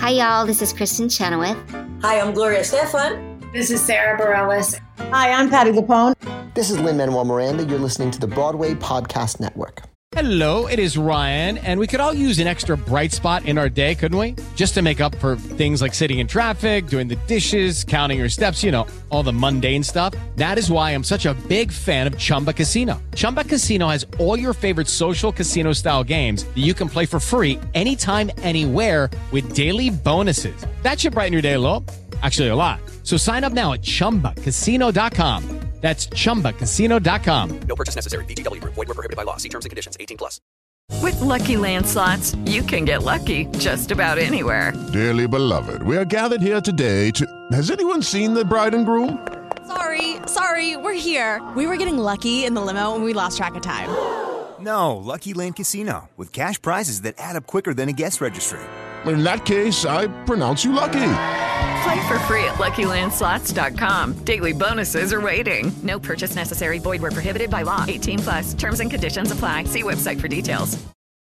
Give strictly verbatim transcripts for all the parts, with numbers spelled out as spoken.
Hi, y'all. This is Kristen Chenoweth. Hi, I'm Gloria Stefan. This is Sarah Bareilles. Hi, I'm Patti LuPone. This is Lin-Manuel Miranda. You're listening to the Broadway Podcast Network. Hello, it is Ryan, and we could all use an extra bright spot in our day, couldn't we? Just to make up for things like sitting in traffic, doing the dishes, counting your steps, you know, all the mundane stuff. That is why I'm such a big fan of Chumba Casino. Chumba Casino has all your favorite social casino-style games that you can play for free anytime, anywhere with daily bonuses. That should brighten your day a little. Actually, a lot. So sign up now at chumba casino dot com. That's chumba casino dot com. No purchase necessary. V G W Group. Void where prohibited by law. See terms and conditions. eighteen plus. With Lucky Land Slots, you can get lucky just about anywhere. Dearly beloved, we are gathered here today to... Has anyone seen the bride and groom? Sorry, sorry, we're here. We were getting lucky in the limo and we lost track of time. No, Lucky Land Casino. With cash prizes that add up quicker than a guest registry. In that case, I pronounce you lucky. Play for free at lucky land slots dot com. Daily bonuses are waiting. No purchase necessary. Void where prohibited by law. eighteen plus. Terms and conditions apply. See website for details.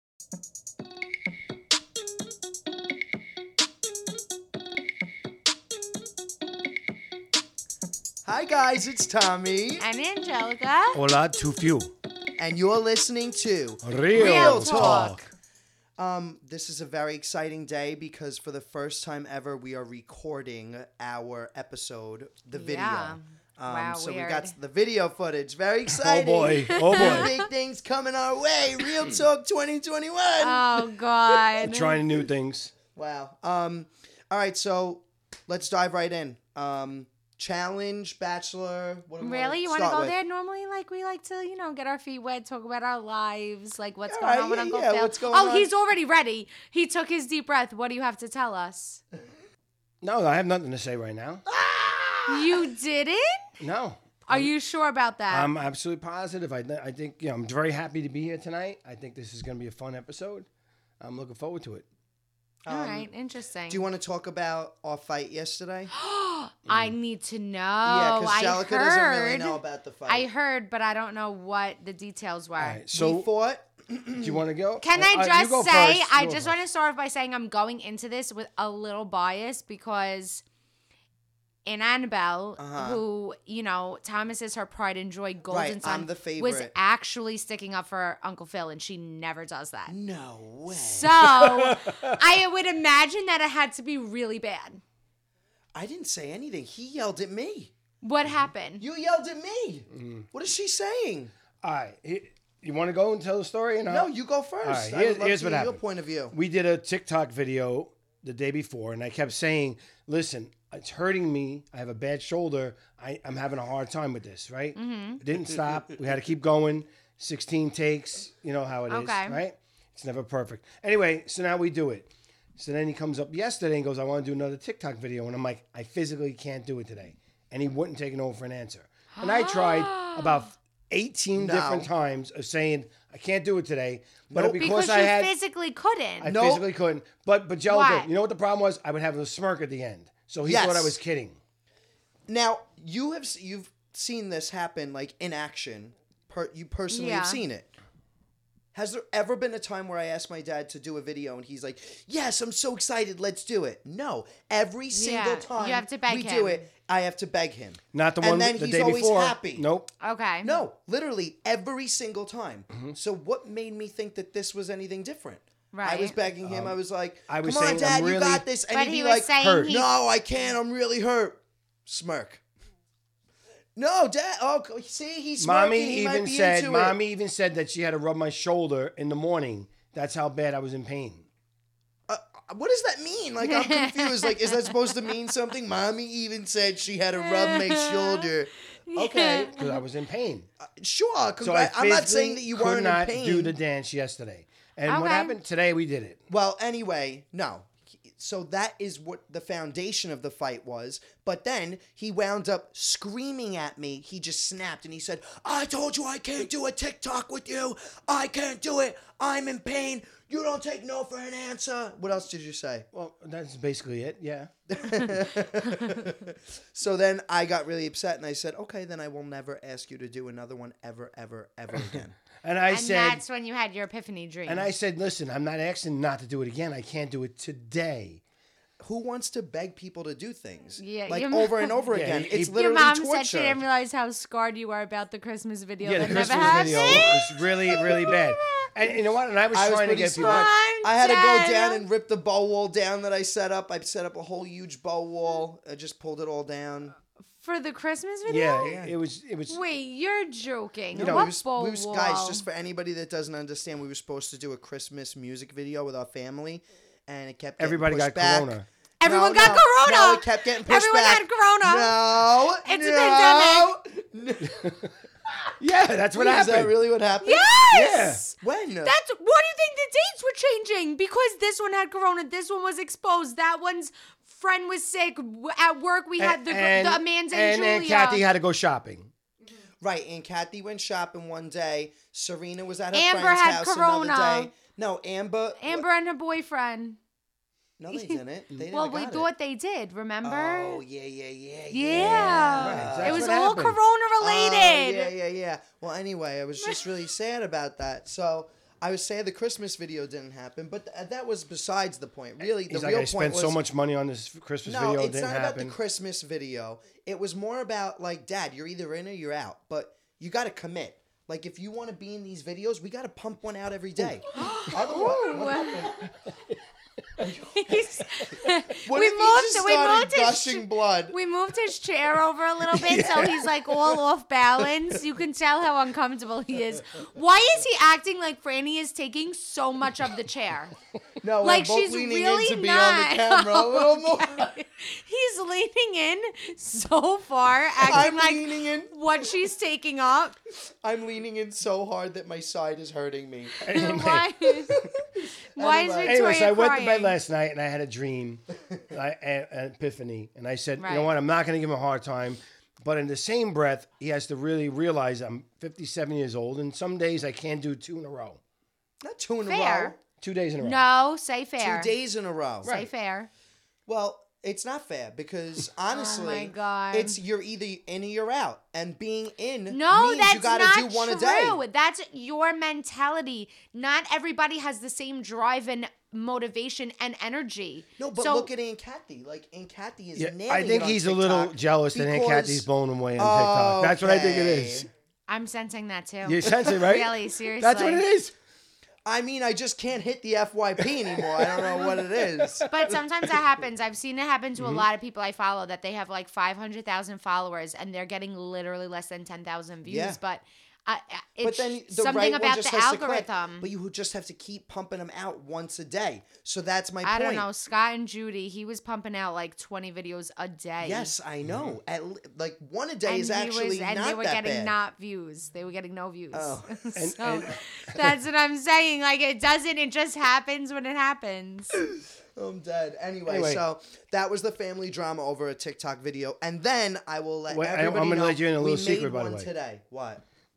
Hi guys, it's Tommy. And Angelica. Hola, too few. And you're listening to Real, Real Talk. Talk. Um, this is a very exciting day because for the first time ever, we are recording our episode, the video. Yeah. Um, Wow, so weird. we got the video footage. Very exciting. Oh boy. Oh boy. Big things coming our way. Real Talk twenty twenty-one. Oh, God. Trying new things. Wow. Um, all right, so let's dive right in. Um, challenge, Bachelor. What do we Really? You want start to go with? there? Normally, like, we like to, you know, get our feet wet, talk about our lives, like what's All going right, on with yeah, Uncle yeah, Phil. what's going oh, on? he's already ready. He took his deep breath. What do you have to tell us? No, I have nothing to say right now. You didn't? No. Are you sure about that? I'm absolutely positive. I, th- I think, you know, I'm very happy to be here tonight. I think this is going to be a fun episode. I'm looking forward to it. All Um, right, interesting. Do you want to talk about our fight yesterday? I need to know. Yeah, because I Jalika heard, doesn't really know about the fight. I heard, but I don't know what the details were. All right, so we fought. do you want to go? Can Uh, I uh, just you go say, first. I You go just first. want to start off by saying I'm going into this with a little bias because in Annabelle, Uh-huh. who, you know, Thomas is her pride and joy golden Right, son, I'm the was favorite. actually sticking up for Uncle Phil, and she never does that. No way. So I would imagine that it had to be really bad. I didn't say anything. He yelled at me. What happened? You yelled at me. Mm. What is she saying? All right. he- You want to go and tell the story? You know? No, you go first. All right, I here's, would love here's to what hear happened. your point of view. We did a TikTok video the day before, and I kept saying, listen, it's hurting me. I have a bad shoulder. I, I'm having a hard time with this, right? Mm-hmm. It didn't stop. We had to keep going. sixteen takes. You know how it is, Okay. right? It's never perfect. Anyway, so now we do it. So then he comes up yesterday and goes, I want to do another TikTok video. And I'm like, I physically can't do it today. And he wouldn't take no for an answer. And I tried about eighteen No. different times of saying, I can't do it today. But Nope. because, Because I you had... physically couldn't. I Nope. physically couldn't. But but Jellicoe, Why? you know what the problem was? I would have a smirk at the end. So he Yes. thought I was kidding. Now you have s- you've seen this happen like in action. Per, you personally Yeah. have seen it. Has there ever been a time where I asked my dad to do a video and he's like, "Yes, I'm so excited, let's do it." No, every single Yeah, time you have to beg we him. do it, I have to beg him. Not the And one then the he's day always before. happy. Nope. Okay. No, literally every single time. Mm-hmm. So what made me think that this was anything different? Right. I was begging him. I was like, I was "Come on, saying, Dad, I'm you really- got this." And But he'd he be was like, saying hurt. he- "No, I can't. I'm really hurt." Smirk. No, Dad. Oh, see, he's smirking. Mommy He might even be said into Mommy it. even said that she had to rub my shoulder in the morning. That's how bad I was in pain. Uh, what does that mean? Like, I'm confused. Like, is that supposed to mean something? Mommy even said she had to rub my shoulder. Okay, Because I was in pain. uh, sure. So I Congrat- I'm not saying physically that you could weren't not in pain. do the dance yesterday. And what Okay. happened today, we did it. Well, anyway, no. So that is what the foundation of the fight was. But then he wound up screaming at me. He just snapped and he said, "I told you I can't do a TikTok with you. I can't do it. I'm in pain. You don't take no for an answer." What else did you say? Well, that's basically it. Yeah. So then I got really upset and I said, "Okay, then I will never ask you to do another one ever, ever, ever again." And I and said, that's when you had your epiphany dream. and I said, listen, I'm not asking not to do it again. I can't do it today. who wants to beg people to do things? Yeah, like your over mom- and over Yeah, again. he- It's he- literally Your mom torture. said she didn't realize how scarred you are about the Christmas video. Yeah, the that Christmas never happened. video was really, really bad. And you know what? And I was, I was trying to pretty get people. smart. I'm I had to dead. go down and rip the bow wall down that I set up. I set up a whole huge bow wall. I just pulled it all down. For the Christmas video? Yeah, it, it was. It was. Wait, you're joking. You know, what we was, bow we was wall? guys. Just for anybody that doesn't understand, we were supposed to do a Christmas music video with our family, and it kept getting Everybody pushed got back. corona. Everyone No, got no, corona. No, it kept getting pushed Everyone back. had corona. No, It's a no. pandemic. Yeah, that's what Wait, happened. Is that really what happened? Yes. Yeah. When? That's why do you think the dates were changing? Because this one had corona, this one was exposed, that one's friend was sick. W- At work, we had the, and, the Amanda and, and, Julia. and Kathy had to go shopping. Right, and Kathy went shopping one day. Serena was at her Amber friend's had house corona. another day. No, Amber. Amber and her boyfriend. No, they didn't. They Well, never we got thought it. they did. Remember? Oh yeah, yeah, yeah, Yeah. Right, It was that's what all happened. corona Oh, related. yeah, yeah, yeah. Well, anyway, I was just really sad about that. So I was sad the Christmas video didn't happen, but th- that was besides the point. Really, the He's like, real I point spent was so much money on this Christmas no, video. It it's didn't not about happen. the Christmas video. It was more about like, Dad, you're either in or you're out, but you got to commit. Like, if you want to be in these videos, we got to pump one out every day. Otherwise, what happened? He's- What we if he moved. just we started moved his. gushing blood? We moved his chair over a little bit, so he's like all off balance. You can tell how uncomfortable he is. Why is he acting like Franny is taking so much of the chair? No, we're Like both she's leaning really in to be not. on the camera a little more. Okay. He's leaning in so far, acting I'm like leaning in. what she's taking up. I'm leaning in so hard that my side is hurting me. Why? Why is Anyway. Victoria Anyway, so I went to crying? bed last night and I had a dream, I, an, an epiphany, and I said, you know Right. what? I'm not going to give him a hard time, but in the same breath, he has to really realize I'm fifty-seven years old, and some days I can't do two in a row, Not two in a Fair. row. two days in a row. No, say fair. Two days in a row. Say fair. Well, it's not fair because honestly, Oh my God. it's you're either in or you're out, and being in No, means that's you gotta not do one true. a day. That's your mentality. Not everybody has the same drive and motivation and energy. No, but so, look at Aunt Kathy. Like Aunt Kathy is Yeah, nailing I think it on he's a little TikTok jealous that Aunt because- Kathy's blown him away on TikTok. That's what I think it Okay. is. I'm sensing that too. You sense it, right? Really, seriously. That's what it is. I mean, I just can't hit the F Y P anymore. I don't know what it is. But sometimes that happens. I've seen it happen to Mm-hmm. a lot of people I follow that they have like five hundred thousand followers and they're getting literally less than ten thousand views. Yeah. But uh, But it's then the something right one about just the has to click. algorithm. But you just have to keep pumping them out once a day. So that's my I point. don't know. Scott and Judy, he was pumping out like twenty videos a day. Yes, I know. At li- like one a day and is he actually was, and not they were that getting bad. not views. They were getting no views. Oh. so and- that's what I'm saying. Like it doesn't. It just happens when it happens. I'm dead. Anyway, Anyway. so that was the family drama over a TikTok video, and then I will let Wait, I- I'm everybody gonna know let you in a we little made secret, by the one way. today. What?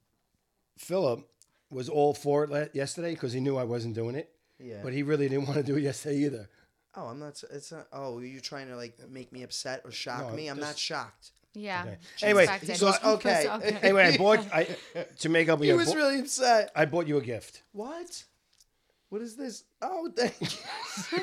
Philip was all for it le- yesterday because he knew I wasn't doing it. Yeah. But he really didn't want to do it yesterday either. Oh, I'm not. It's not. Oh, you're trying to like make me upset or shock No, me? I'm just- not shocked. Yeah. Okay. she Anyway, expected. so- It was okay. okay. Anyway, I bought I to make up. He yeah, was bought- really upset. I bought you a gift. What? What is this? Oh, thank you.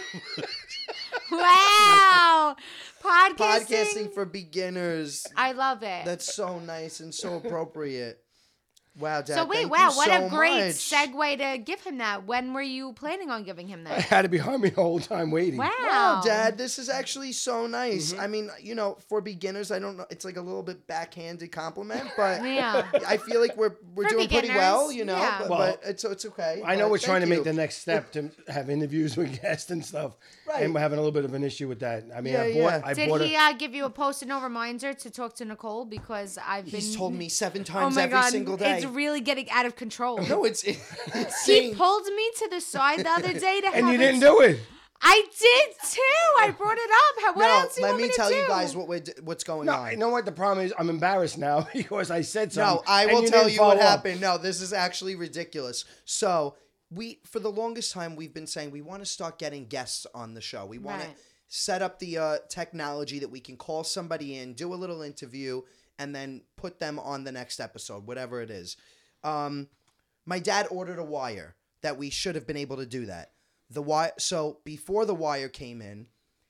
Wow. Podcasting. Podcasting for beginners. I love it. That's so nice and so appropriate. Wow, Dad. so wait, thank wow, you what so a great much. segue to give him that. When were you planning on giving him I that? had to be behind me the whole time waiting. Wow. Wow, Dad, this is actually so nice. Mm-hmm. I mean, you know, for beginners, I don't know, it's like a little bit backhanded compliment, but Yeah. I feel like we're we're For doing pretty beginners, well, you know. yeah. But, Well, but it's it's okay. I know but we're trying to thank make you. the next step to have interviews with guests and stuff. Right. And we're having a little bit of an issue with that. I mean, Yeah, I bought, yeah. I Did bought he a, uh, give you a post-it note reminder to talk to Nicole? Because I've been. He's told me seven Oh times my every god, single day. it's really getting out of control. No, it's it's He insane. pulled me to the side the other day to and have you a- didn't do it. I did too. I brought it up. How- What No, else do you let want me to tell you do? guys what we're, d- what's going No, on. you know what the problem is? I'm embarrassed now because I said something. No, I and will you tell didn't you what follow up. happened. No, this is actually ridiculous. So we, for the longest time, we've been saying we want to start getting guests on the show. We want Right. to set up the uh, technology that we can call somebody in, do a little interview, and then put them on the next episode, whatever it is. Um, my dad ordered a wire that we should have been able to do that. The wire. So before the wire came in,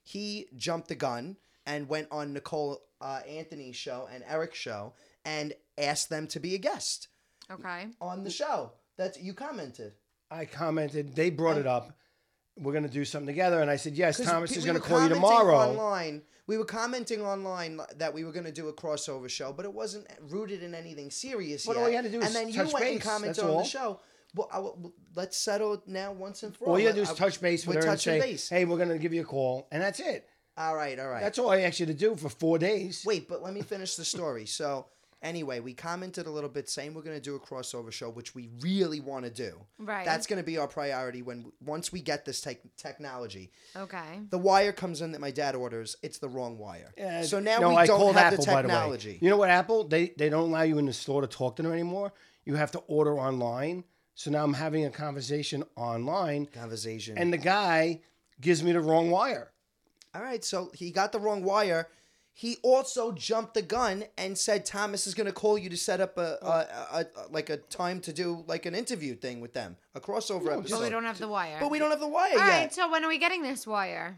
he jumped the gun and went on Nicole uh, Anthony's show and Eric's show and asked them to be a guest Okay. on the show. That's you commented. I commented. They brought it up. We're going to do something together. And I said, yes, 'Cause Thomas we is were going to call you commenting tomorrow. Online, we were commenting online that we were going to do a crossover show, but it wasn't rooted in anything serious But yet. all you had to do is and then you touch went and base, commented that's on all. the show. Well, I, well, let's settle it now once and for all. All you had to do I- is touch base with we're her and touching say, base. hey, we're going to give you a call. And that's it. All right, all right. That's all I asked you to do for four days. Wait, but let me finish the story. So, anyway, we commented a little bit saying we're going to do a crossover show, which we really want to do. Right. That's going to be our priority when once we get this tech technology. Okay. The wire comes in that my dad orders. It's the wrong wire. Yeah, so now no, we I don't called have Apple, the by the way. technology. You know what, Apple? They they don't allow you in the store to talk to them anymore. You have to order online. So now I'm having a conversation online. Conversation. And the guy gives me the wrong wire. All right, so he got the wrong wire. He also jumped the gun and said Thomas is going to call you to set up a, a, a, a like a time to do like an interview thing with them, a crossover episode. But we don't have the wire. But we don't have the wire All yet. right, so when are we getting this wire?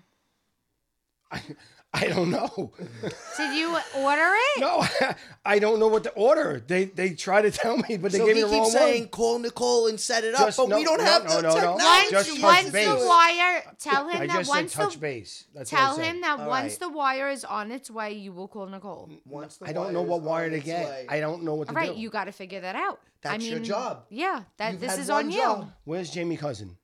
I don't know. Did you order it? No, I don't know what to order. They they try to tell me, but they so gave he me the wrong keeps saying one. call Nicole and set it up, Just- but no, we don't no, have no, the no, no. technology. Just Once, touch once base. the wire, tell him I that just said once touch the base. That's what I tell said. him that All once right. the wire is on its way, you will call Nicole. Once the I don't know wire what is wire on to its get. way. I don't know what to All right, do. you got to figure that out. I That's mean, your job. Yeah, that You've this had is one on job. you. Where's Jamie Cousin?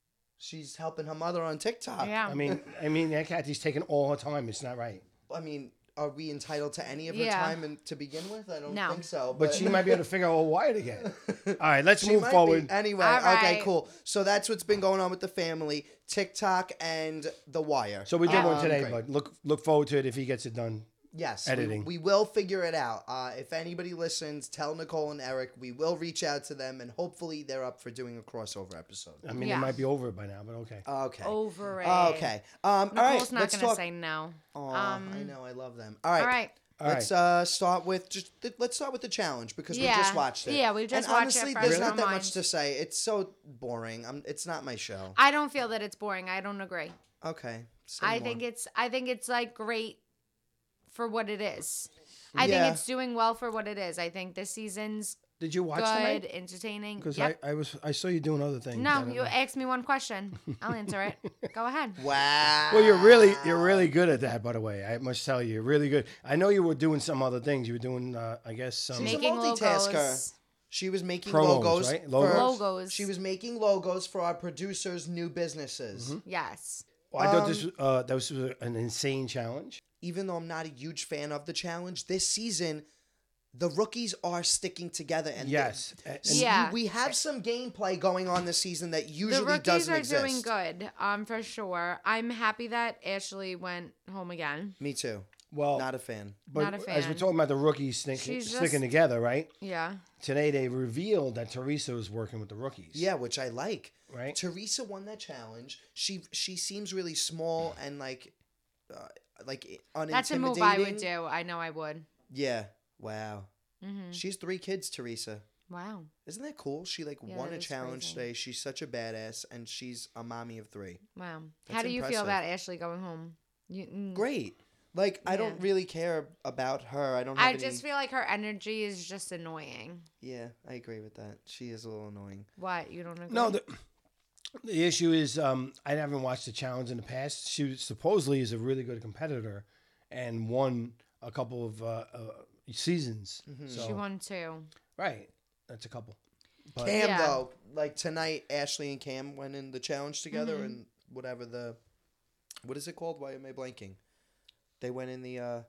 She's helping her mother on TikTok. Yeah. I mean, I mean, that Kathy's taking all her time. It's not right. I mean, are we entitled to any of her Yeah. time in, to begin with? I don't No. think so. But she might be able to figure out what wire to get. All right, let's She move might forward. be. Anyway, All okay, right. cool. So that's what's been going on with the family, TikTok and The Wire. So we did one Um, today, great. but look look forward to it if he gets it done. Yes, editing. We, we will figure it out. Uh, if anybody listens, tell Nicole and Eric. We will reach out to them, and hopefully they're up for doing a crossover episode. I mean, Yeah. it might be over by now, but okay. Okay. Over it. Okay. Um, all right. Nicole's not let's gonna talk. say no. Aw, um, I know. I love them. All right. All right. All let's uh, start with just th- let's start with the challenge because we Yeah. just watched it. Yeah, we just and watched it honestly, fresh there's in not our that minds. much to say. It's so boring. I'm, it's not my show. I don't feel that it's boring. I don't agree. Okay. say I more. think it's I think it's like great for what it is. I Yeah. think it's doing well for what it is. I think this season's Did you watch good, tonight? entertaining. Because Yep. I, I was I saw you doing other things. I No, don't you know. asked me one question. I'll answer it. Go ahead. Wow. Well, you're really you're really good at that, by the way. I must tell you, you're really good. I know you were doing some other things. You were doing, uh, I guess, some. She's Making a multitasker. logos. She was making Promos, logos. right? For, Logos? Logos. She was making logos for our producers' new businesses. Mm-hmm. Yes. Well, I thought Um, this was, uh, that was an insane challenge. Even though I'm not a huge fan of the challenge, this season, the rookies are sticking together. And Yes. they- And- Yeah. we have some gameplay going on this season that The usually rookies doesn't are exist. doing good, um, for sure. I'm happy that Ashley went home again. Me too. Well, Not a fan. but not a as we're fan. talking about the rookies sticking, She's sticking just- together, right? Yeah. Today they revealed that Teresa was working with the rookies. Yeah, which I like. Right. Teresa won that challenge. She she seems really small and like, uh, like unintimidating. That's a move I would do. I know I would. Yeah. Wow. Mm-hmm. She's three kids, Teresa. Wow. Isn't that cool? She like Yeah, won that a is challenge crazy. today. She's such a badass, and she's a mommy of three. Wow. That's How do you feel impressive. about Ashley going home? You, mm. Great. Like I don't Yeah. really care about her. I don't. Have I any... just feel like her energy is just annoying. Yeah, I agree with that. She is a little annoying. What? You don't agree? No, the, the issue is um, I haven't watched the challenge in the past. She supposedly is a really good competitor and won a couple of uh, uh, seasons. Mm-hmm. So, She won two. Right. That's a couple. But Cam Yeah. though, like tonight, Ashley and Cam went in the challenge together, Mm-hmm. and whatever the, what is it called? Why am I blanking? They went in the uh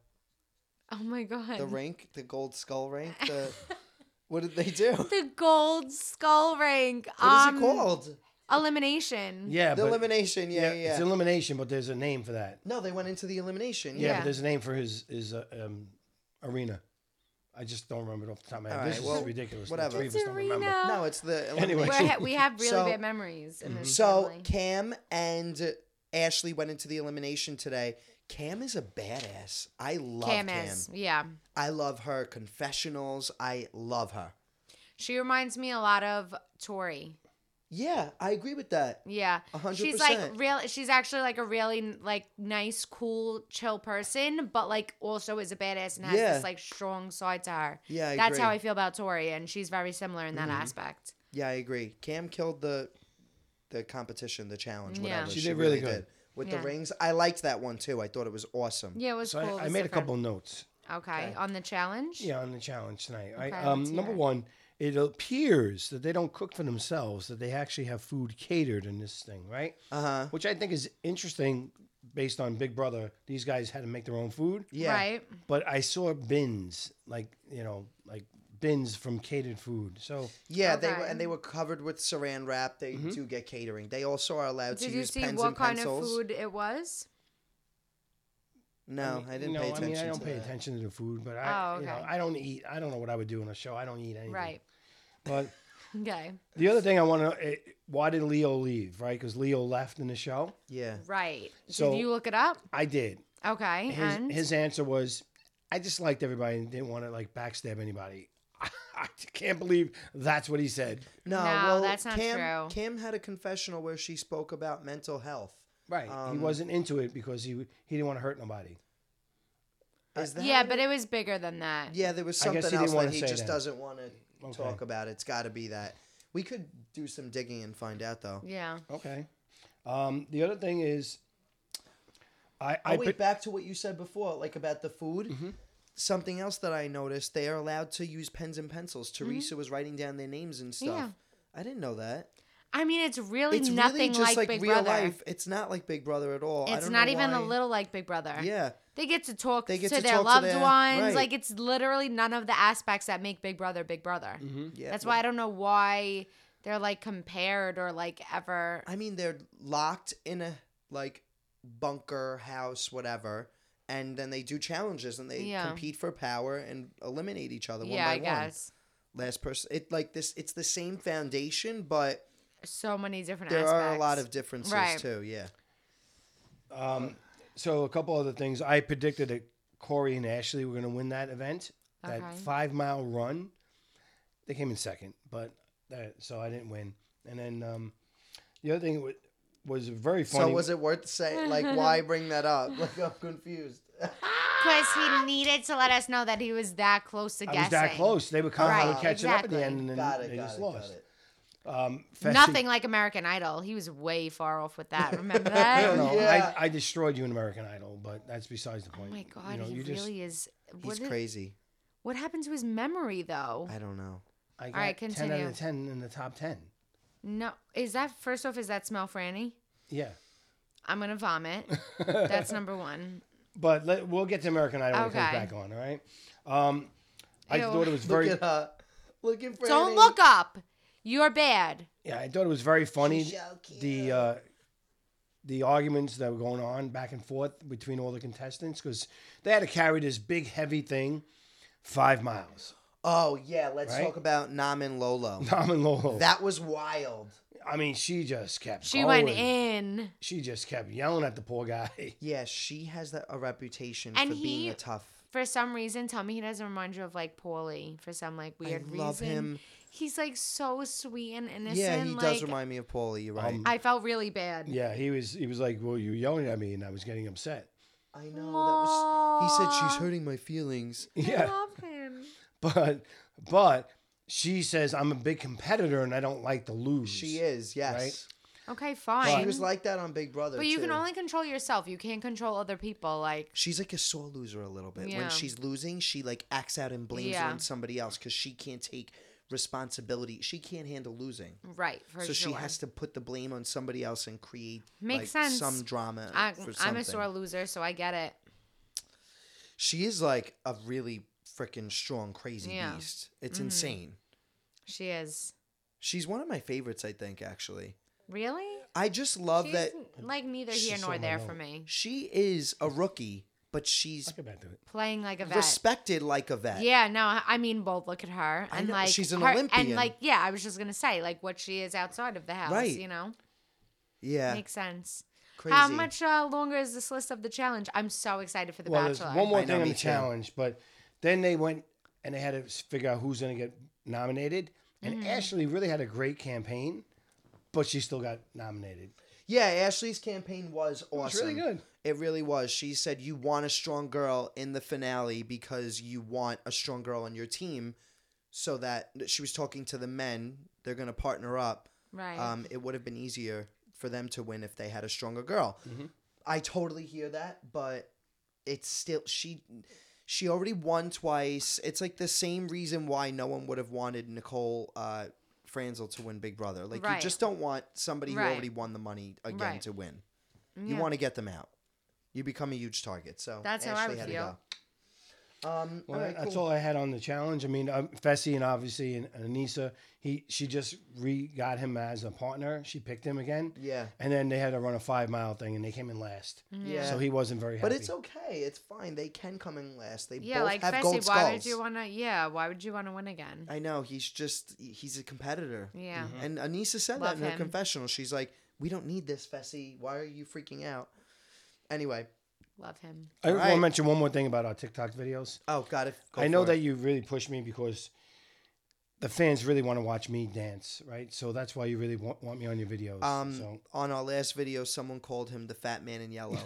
Oh my god. the rink, the gold skull rink. The what did they do? The gold skull rank. What is um, it called? Elimination. yeah, The but, elimination. Yeah, yeah. It's elimination, but there's a name for that. No, they went into the elimination. Yeah, Yeah. but there's a name for his his uh, um, arena. I just don't remember it off the top of my head. All this right, is well, ridiculous. whatever. The three of It's us don't remember. arena. No, it's the Anyway. elimination. We're ha- we have really So- bad memories in this So family. Cam and Ashley went into the elimination today. Cam is a badass. I love Cam. Cam is. Yeah. I love her confessionals. I love her. She reminds me a lot of Tori. Yeah, I agree with that. Yeah. A hundred She's like percent. real she's actually like a really like nice, cool, chill person, but like also is a badass and has Yeah. this like strong side to her. Yeah, I That's how agree. I feel about Tori, and she's very similar in that Mhm. aspect. Yeah, I agree. Cam killed the the competition, the challenge, Yeah. whatever. She did really good. With Yeah. the rings. I liked that one too. I thought it was awesome. Yeah, it was So cool. I, It I was made a different. couple notes. Okay. On the challenge? Yeah, on the challenge tonight. Right. Okay, Um, let's hear number it. one, it appears that they don't cook for themselves; that they actually have food catered in this thing, right? Uh huh. Which I think is interesting, based on Big Brother. These guys had to make their own food. Yeah. Right. But I saw bins, like you know, like bins from catered food. So Yeah, they were, Okay. and they were covered with saran wrap. They do get catering. They also are allowed Did to you use see pens what and kind pencils. of food it was? No, I, didn't no, pay I attention mean, I don't to pay that. attention to the food, but I, Oh, you know, okay. I don't eat. I don't know what I would do in a show. I don't eat anything. Right. But Okay. the other thing I want to, why did Leo leave? Right? Because Leo left in the show. Yeah. Right. So- Did you look it up? I did. Okay. His, and his answer was, I just liked everybody and didn't want to like backstab anybody. I can't believe that's what he said. No, No, well, that's not Cam, true. Cam had a confessional where she spoke about mental health. Right. he Um, wasn't into it because he he didn't want to hurt nobody. Is that yeah, it? but it was bigger than that. Yeah, there was I something guess he else didn't wanna that he say just that. doesn't want to Okay. talk about. It's got to be that. We could do some digging and find out, though. Yeah. Okay. Um, the other thing is, I Oh, I wait, put- back to what you said before, like about the food. Mm-hmm. Something else that I noticed, they are allowed to use pens and pencils. Teresa was writing down their names and stuff. Yeah. I didn't know that. I mean, it's really It's nothing really just like, like, Big real Brother. life. It's not like Big Brother at all. I It's don't not know even a why. little like Big Brother. Yeah. They get to talk They get to, to their talk to loved their- ones. right. Like, it's literally none of the aspects that make Big Brother Big Brother. Yeah. That's why I don't know why they're like compared or like ever. I mean, they're locked in a like bunker house, whatever, and then they do challenges and they Yeah. compete for power and eliminate each other one Yeah, by I one. guess. Last person, it like this. It's the same foundation, but So many different there aspects. are a lot of differences Right. too. Yeah. Um, so a couple other things. I predicted that Corey and Ashley were going to win that event, that Okay. five mile run. They came in second, but that, so I didn't win. And then um, the other thing was, was very funny. So was it worth saying? Like, why bring that up? Like, I'm confused. Because he needed to let us know that he was that close to I guessing. was that close. They were kind Right, of catching up at the exactly. end, and then Got it, they got just it, got lost. it. Um, Fessy- Nothing like American Idol. He was way far off with that. Remember I that? don't know. Yeah. I, I destroyed you in American Idol, but that's besides the point. Oh my god, You know, he you just- really is. He's What is- crazy. What happened to his memory though? I don't know. I got right, ten out continue. of ten in the top ten. No, is that first off? Is that smell Franny? Yeah. I'm gonna vomit. That's number one. But let, we'll get to American Idol when it Okay. comes back on, all right? Um, I Ew. thought it was very Look at her. Looking for Don't look up. You're bad. yeah, I thought it was very funny the uh, the arguments that were going on back and forth between all the contestants because they had to carry this big heavy thing five miles. Oh yeah, let's Right? talk about Nam and Lolo. Nam and Lolo. That was wild. I mean, she just kept. She going. went in. She just kept yelling at the poor guy. Yeah, she has that, a reputation And for being he- a tough. For some reason, tell me he doesn't remind you of like Paulie for some like weird I love reason. him. He's like so sweet and innocent. Yeah, he like, does remind me of Paulie. You're right. Um, I felt really bad. Yeah, he was. He was like, "Well, you were yelling at me," and I was getting upset. I know that was. He said she's hurting my feelings. Yeah, I love him. but but she says I'm a big competitor and I don't like to lose. She is, yes. Right? Okay, fine. She was like that on Big Brother. but you can too. only control yourself. You can't control other people. Like She's like a sore loser a little bit. Yeah. When she's losing, she like acts out and blames it Yeah. on somebody else because she can't take responsibility. She can't handle losing. right for so sure. she has to put the blame on somebody else and create Makes like, sense. some drama I, for something. I'm a sore loser, so I get it. She is like a really freaking strong, crazy Yeah. beast. It's Mhm. insane. She is. She's one of my favorites, I think, actually. Really? I just love She's that like neither here She's nor on my there note. for me. she is a rookie, but she's I'll get back to it. Playing like a vet. respected like a vet. Yeah, no, I I mean both. Look at her, I and know, like she's an her, Olympian. and like yeah, I was just gonna say like what she is outside of the house. Right. You know, Yeah. makes sense. Crazy. How much uh, longer is this list of the challenge? I'm so excited for the Well, Bachelor. there's one more I know, thing on me the too. challenge, but then they went and they had to figure out who's going to get nominated. And Mm-hmm. Ashley really had a great campaign. but she still got nominated. Yeah, Ashley's campaign was awesome. It was really good. It really was. She said you want a strong girl in the finale because you want a strong girl on your team, so that she was talking to the men. They're going to partner up. Right. Um, it would have been easier for them to win if they had a stronger girl. Mm-hmm. I totally hear that, but it's still she. She already won twice. It's like the same reason why no one would have wanted Nicole uh, Franzel to win Big Brother. Like, Right. you just don't want somebody who Right. already won the money again Right. to win. You Yeah. want to get them out. You become a huge target. So That's how I Ashley would had feel. to go. Um, Well, all right, that's cool. all I had on the challenge. I mean, um, Fessy and obviously and, and Anissa, he she just re got him as a partner. She picked him again. Yeah. And then they had to run a five mile thing, and they came in last. Yeah. So he wasn't very happy. But it's okay. It's fine. They can come in last. They Yeah, both like have gold Fessy, skulls. why would you want to? Yeah, why would you want to win again? I know. He's just, he's a competitor. Yeah. Mhm. And Anissa said Love that in her him. confessional. She's like, we don't need this, Fessy. Why are you freaking out? Anyway. Love him. I want All right. to mention one more thing about our TikTok videos. Oh, got it. Go I know for that it. you really pushed me because the fans really want to watch me dance, right? So that's why you really want, want me on your videos. Um, so. On our last video, someone called him the fat man in yellow.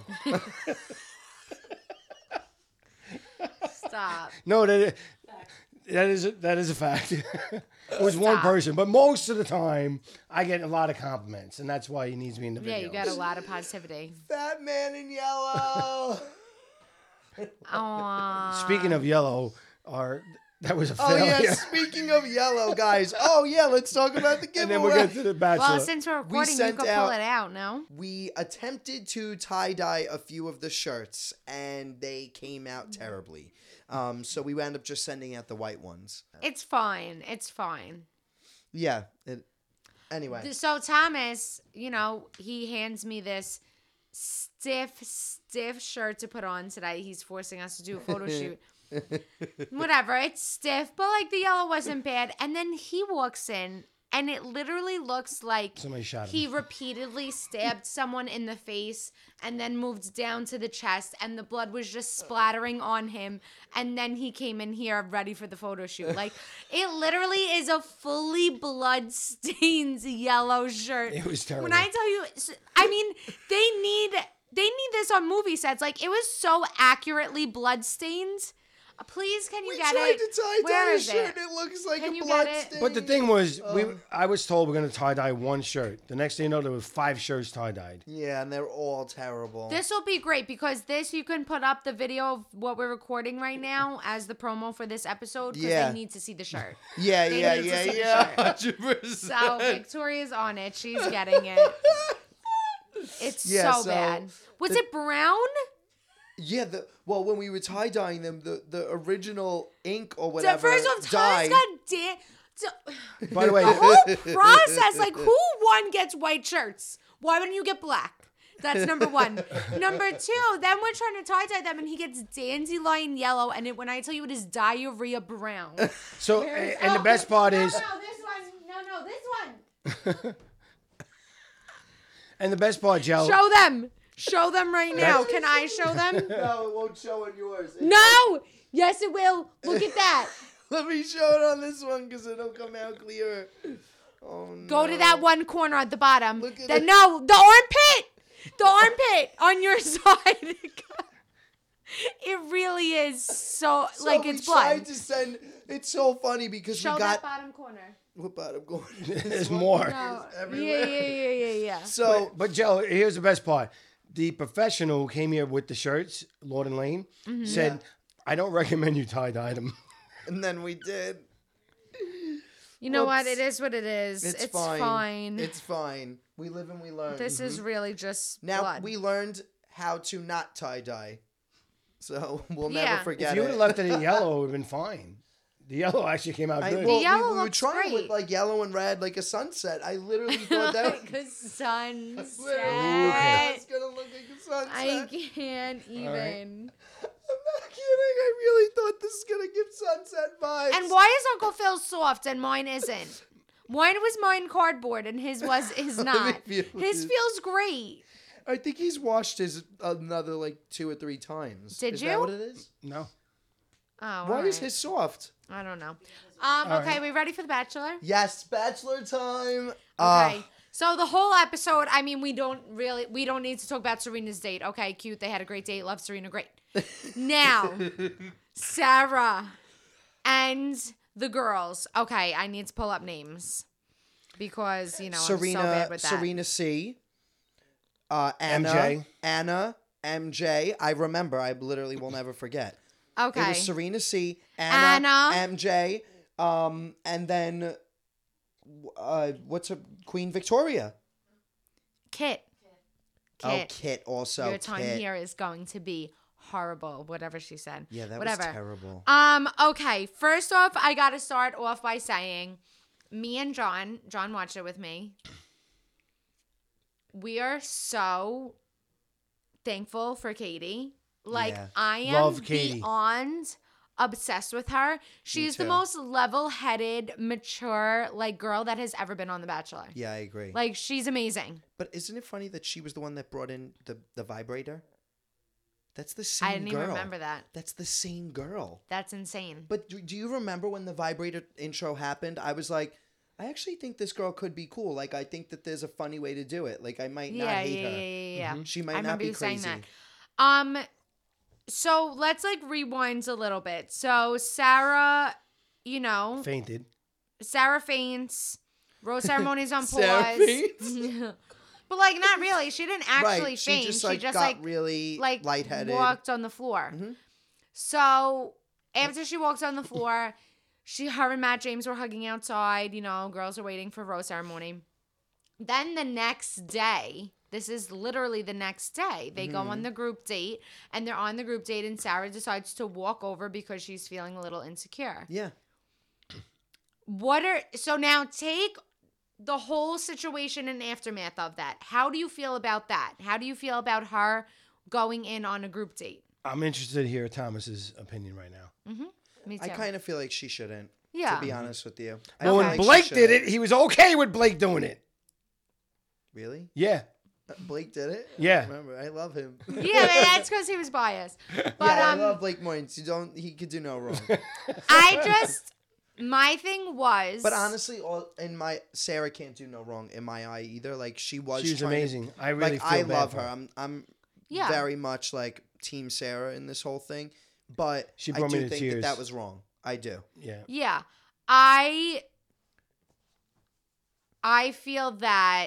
Stop. No, that that is a, that is a fact. It was one person, but most of the time I get a lot of compliments, and that's why he needs me in the videos. Yeah, you got a lot of positivity. Fat man in yellow. Aww. Speaking of yellow, our that was a Oh failure. yeah, speaking of yellow, guys. Oh yeah, let's talk about the giveaway. And then we'll get to the Bachelor. Well, since we're We recording, you sent could out- pull it out, no? We attempted to tie dye a few of the shirts, and they came out terribly. Um, so we wound up just sending out the white ones. It's fine. It's fine. Yeah. It, anyway. So Thomas, you know, he hands me this stiff, stiff shirt to put on today. He's forcing us to do a photo shoot. Whatever, it's stiff, but like the yellow wasn't bad. And then he walks in, and it literally looks like Somebody shot him. he repeatedly stabbed someone in the face and then moved down to the chest, and the blood was just splattering on him. And then he came in here ready for the photo shoot. Like, it literally is a fully blood-stained yellow shirt. It was terrible. When I tell you, I mean, they need they need this on movie sets. Like, it was so accurately blood-stained. Please, can you we get tried it? to tie Where dye a is shirt, it? and it looks like Can a you blood get it? stain. But the thing was, we Um, I was told we're going to tie dye one shirt. The next thing you know, there were five shirts tie dyed. Yeah, and they're all terrible. This will be great because this, you can put up the video of what we're recording right now as the promo for this episode because Yeah. they need to see the shirt. yeah, They yeah, need to yeah, see the yeah. shirt. one hundred percent. So Victoria's on it. She's getting it. It's Yeah, so, so bad. Was the- it brown? Yeah, the well, when we were tie dyeing them, the, the original ink or The whatever first of dye. Thomas got da- so- By the way, the whole process, like who one gets white shirts? Why wouldn't you get black? That's number one. Number two, then we're trying to tie dye them, and he gets dandelion yellow, and it, when I tell you it is diarrhea brown. so Where is- and the oh, best part no, is, no, this one, no, no, this one. and the best part, Joe. Show them, show them right now. Can I show them? No, it won't show on yours. It- No. Yes, it will. Look at that. Let me show it on this one because it'll come out clearer. Oh no. Go to that one corner at the bottom. Look at Then it. no, the armpit. The armpit on your side. It really is so, So like we it's tried blood. to send. It's so funny because Show we that got. bottom corner. What bottom corner? There's more. No. Yeah, everywhere. yeah, yeah, yeah, yeah. So But, but Joe, here's the best part. The professional who came here with the shirts, Lord and Lane, Mm-hmm. said, I don't recommend you tie dye them. and then we did. You know what? Whoops. It is what it is. It's, It's, fine. fine. It's fine. We live and we learn. This is really just Now blood. we learned how to not tie dye, so we'll Yeah. never forget If you would it. have left it in yellow, it would have been fine. The yellow actually came out I, good. well, we- yellow we, were looks trying with great. like yellow and red, like a sunset. I literally thought that like a sunset. literally was gonna look like a sunset. I can't even. I'm not kidding. I really thought this was gonna give sunset vibes. And why is Uncle Phil soft and mine isn't? Why was mine cardboard and his was is not? feel His it. feels great. I think he's washed his another like two or three times. Did is you? That what it is? No. Oh, Why all is right. his soft? I don't know. Um, okay, we ready for the Bachelor? Yes, Bachelor time. Okay. So the whole episode, I mean, we don't really, we don't need to talk about Serena's date. Okay, cute. They had a great date. Love Serena. Great. Now, Sarah and the girls. Okay, I need to pull up names because, you know, Serena, I'm so bad with that. Serena C. Uh, Anna. M J. Anna. M J. I remember. I literally will never forget. Okay. It was Serena C. Anna. Anna. M J. Um, and then, uh, what's her? Queen Victoria. Kit. Oh, Kit. Kit also. Your time Kit. here is going to be horrible, whatever she said. Yeah, that whatever. was terrible. Um, okay. First off, I gotta start off by saying me and John, John watched it with me. We are so thankful for Katie. Like, Yeah. I am Love Katie. beyond obsessed with her. She's the too. most level-headed, mature, like, girl that has ever been on The Bachelor. Yeah, I agree. Like, she's amazing. But isn't it funny that she was the one that brought in the, the vibrator? That's the same I didn't girl. even remember that. That's the same girl. That's insane. But do, do you remember when the vibrator intro happened? I was like, I actually think this girl could be cool. Like, I think that there's a funny way to do it. Like, I might not Yeah, hate yeah, her. yeah, yeah, yeah. Mhm. She might I not remember be you saying crazy. that. Um, so let's like rewind a little bit. So Sarah, you know, Fainted. Sarah faints. Rose ceremony's on pause. Sarah faints? But like, not really. She didn't actually Right, she faint. just, she like, just got like really like lightheaded. walked on the floor. Mhm. So after she walked on the floor, she, her and Matt James were hugging outside. You know, girls are waiting for rose ceremony. Then the next day, this is literally the next day, they go on the group date, and they're on the group date, and Sarah decides to walk over because she's feeling a little insecure. Yeah. What are so now take the whole situation and aftermath of that. How do you feel about that? How do you feel about her going in on a group date? I'm interested to hear Thomas's opinion right now. Mm-hmm. Me too. I kind of feel like she shouldn't. Yeah. To be honest with you. I Well, feel when like she Blake did shouldn't. it, he was okay with Blake doing it. Really? Yeah. Uh, Blake did it? Yeah. Remember, I love him. Yeah, but that's because he was biased. But yeah, um, I love Blake Moynes. You don't. He could do no wrong. I just my thing was. But honestly, all in my Sarah can't do no wrong in my eye either. Like she was. She's trying to- amazing. I really like feel I bad love for her. her. I'm. I'm Yeah. very much like Team Sarah in this whole thing. But She I brought me do to think tears. that that was wrong. I do. Yeah. Yeah. I I feel that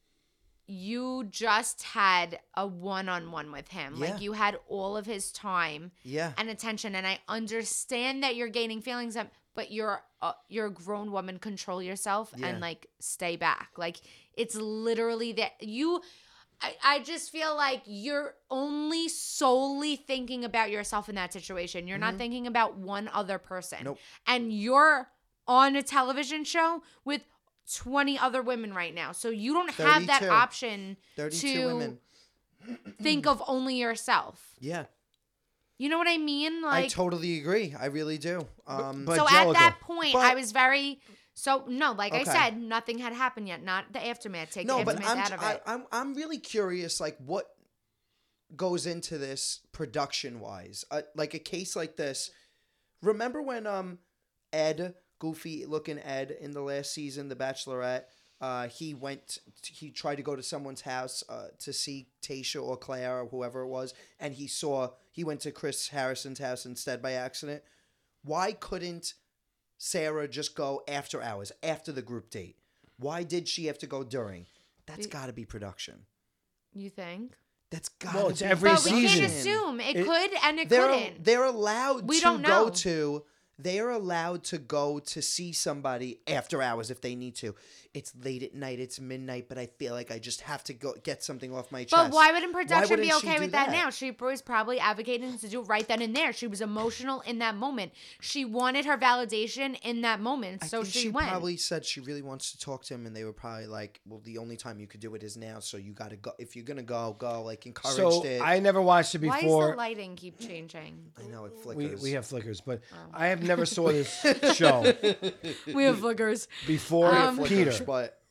you just had a one-on-one with him. Yeah. Like you had all of his time Yeah. and attention, and I understand that you're gaining feelings of, but you're a, you're a grown woman. Control yourself Yeah. and like stay back. Like it's literally that you I, I just feel like you're only solely thinking about yourself in that situation. You're not thinking about one other person. Nope. And you're on a television show with twenty other women right now. So you don't have that thirty-two. option thirty-two to women. think of only yourself. Yeah. You know what I mean? Like I totally agree. I really do. Um, but- so at Jellicoe. that point, But- I was very so no, like I Okay. said, nothing had happened yet. Not the aftermath. Take no, the but aftermath I'm, out of I, it. I'm I'm really curious, like what goes into this production wise, uh, like a case like this. Remember when um Ed, goofy looking Ed in the last season, The Bachelorette, uh, he went, he tried to go to someone's house uh, to see Tayshia or Claire or whoever it was, and he saw he went to Chris Harrison's house instead by accident. Why couldn't Sarah just go after hours, after the group date? Why did she have to go during? That's got to be production. You think? That's got Well, to it's be every But we can't season. assume it, It- could and it They're couldn't. they're allowed We to don't go know. to they are allowed to go to see somebody after hours if they need to. It's late at night, it's midnight, but I feel like I just have to go get something off my chest. But why wouldn't production wouldn't be she okay do with that, now? She was probably advocating to do it right then and there. She was emotional in that moment. She wanted her validation in that moment, I so think she, she went. probably said she really wants to talk to him, and they were probably like, "Well, the only time you could do it is now, so you got to go. If you're gonna go, go." Like encouraged So it. I never watched it Why before. does the lighting keep changing? I know it we, flickers. we have flickers, but Oh. I have never saw this show We have flickers. before Um, Peter. but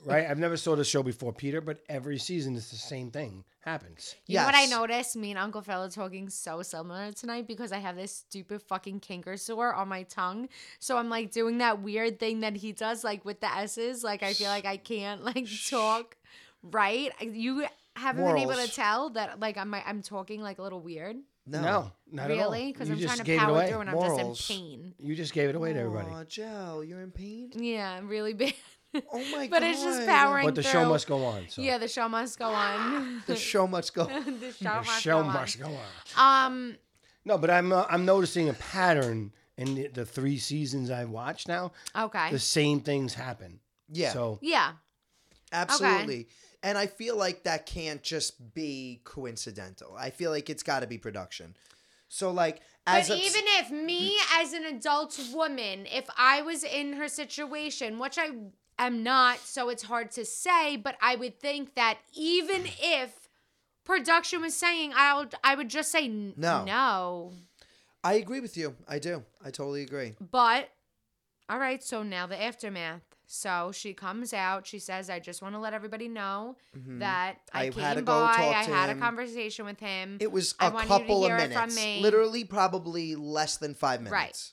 right? I've never saw the show before, Peter, but every season it's the same thing happens. You yes. know what I noticed? Me and Uncle Phil are talking so similar tonight because I have this stupid fucking kinker sore on my tongue. So I'm like doing that weird thing that he does, like with the S's. Like I feel like I can't like talk right. You haven't Morals. been able to tell that like I'm I'm talking like a little weird. No, no not really? at all. Really? Because You I'm just trying to gave it power away. through and Morals. I'm just in pain. You just gave it away to everybody. Oh, Joe, you're in pain? Yeah, really bad. Oh my god. But it's just powering But the through. show must go on. So. Yeah, the show must go on. The show must go. the show, The must, show go must on. go on. Um, No, but I'm uh, I'm noticing a pattern in the, the three seasons I've watched now. Okay. The same things happen. Yeah. So yeah. Absolutely. Okay. And I feel like that can't just be coincidental. I feel like it's got to be production. So like as But a, even if me as an adult woman, if I was in her situation, which I am not, so it's hard to say, but I would think that even if production was saying I would I would just say n- No. no. I agree with you. I do. I totally agree. But all right, so now the aftermath. So she comes out. She says, "I just want to let everybody know Mhm. that I, I came had to go by. talk I to had him. a conversation with him. It was I a want couple you to of hear it minutes. from me. Literally probably less than five minutes. Right.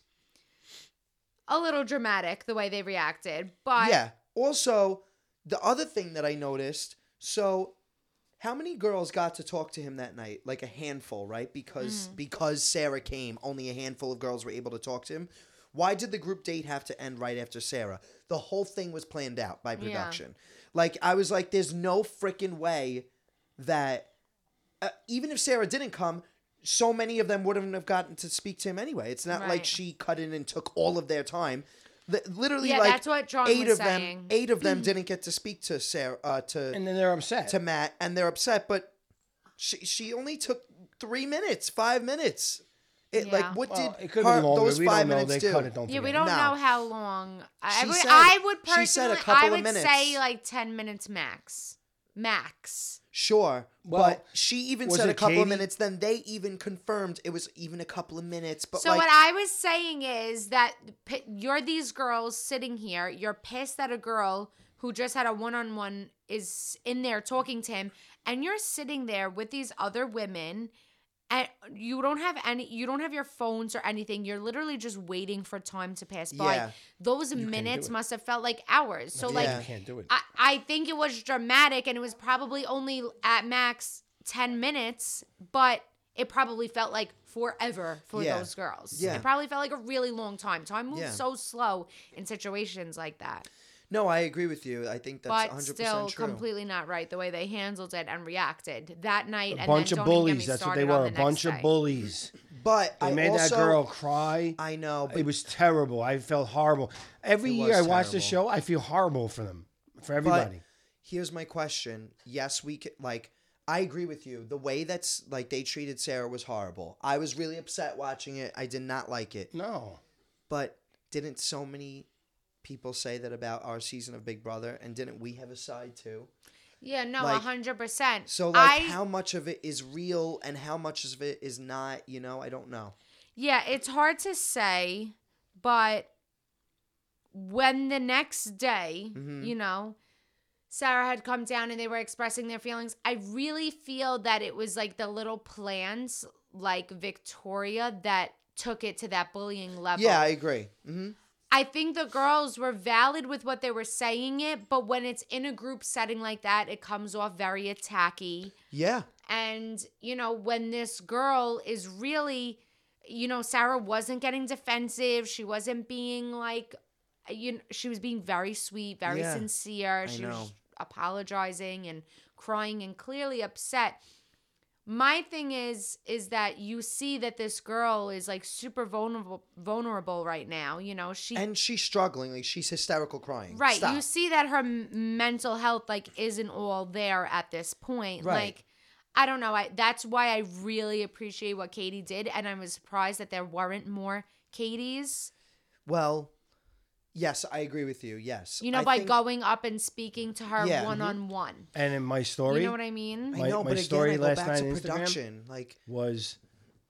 A little dramatic the way they reacted, but Yeah. Also, the other thing that I noticed, so how many girls got to talk to him that night? Like a handful, right? Because Mhm. because Sarah came, only a handful of girls were able to talk to him. Why did the group date have to end right after Sarah? The whole thing was planned out by production. Yeah. Like, I was like, there's no freaking way that, uh, even if Sarah didn't come, so many of them wouldn't have gotten to speak to him anyway. It's not Right. like she cut in and took all of their time. The, literally, Yeah, like that's what John eight was of saying. them, eight of them didn't get to speak to Sarah, uh, to and then they're upset to Matt, and they're upset. But she she only took three minutes, five minutes. It Yeah. like what Well, did it could her, have been longer. those We five don't know. minutes They do? cut it, don't yeah, we forget. don't No. know how long. I She would, said- I would she personally, said a couple I of would minutes. say like ten minutes max, max. Sure, Well, but she even was said a it couple of Katie? minutes. Then they even confirmed it was even a couple of minutes. But So like, what I was saying is that p- you're these girls sitting here. You're pissed that a girl who just had a one-on-one is in there talking to him, and you're sitting there with these other women, and you don't have any. You don't have your phones or anything. You're literally just waiting for time to pass by. Yeah. Those can't do minutes it. must have felt like hours. So like. Yeah. You can't do it. I, I think it was dramatic and it was probably only at max ten minutes, but it probably felt like forever for Yeah. those girls. Yeah. It probably felt like a really long time. Time moves Yeah. so slow in situations like that. no, I agree with you. I think that's one But hundred still percent true. completely not right the way they handled it and reacted that night. A and bunch then of don't even get bullies. me That's what started they on were. A the bunch next of day. But bullies. They I made also, that girl cry. I know, but It was terrible. I felt horrible. Every It year was I watch the terrible. show, I feel horrible for them, for But everybody. here's my question. Yes, we could, like, I agree with you. The way that's, like, they treated Sarah was horrible. I was really upset watching it. I did not like it. No. But didn't so many people say that about our season of Big Brother? And didn't we have a side, too? Yeah, no, Like, one hundred percent. So, like, I, how much of it is real and how much of it is not, you know? I don't know. Yeah, it's hard to say, but when the next day, Mhm. you know, Sarah had come down and they were expressing their feelings, I really feel that it was like the little plans, like Victoria, that took it to that bullying level. Yeah, I agree. Mm-hmm. I think the girls were valid with what they were saying it, but when it's in a group setting like that, it comes off very attacky. Yeah. And, you know, when this girl is really, you know, Sarah wasn't getting defensive. She wasn't being like, you know, she was being very sweet, very Yeah, sincere. I She know. was apologizing and crying and clearly upset. My thing is, is that you see that this girl is like super vulnerable, vulnerable right now. You know, she And she's struggling. Like, she's hysterical crying. Right. Stop. You see that her m- mental health like isn't all there at this point. Right. Like, I don't know. I that's why I really appreciate what Katie did, and I was surprised that there weren't more Katies. Well, yes, I agree with you. Yes. You know, I by think- going up and speaking to her Yeah. one on one. And in my story, You know what I mean? My, I know, my but again, story I go last back night to on Instagram production. Like, was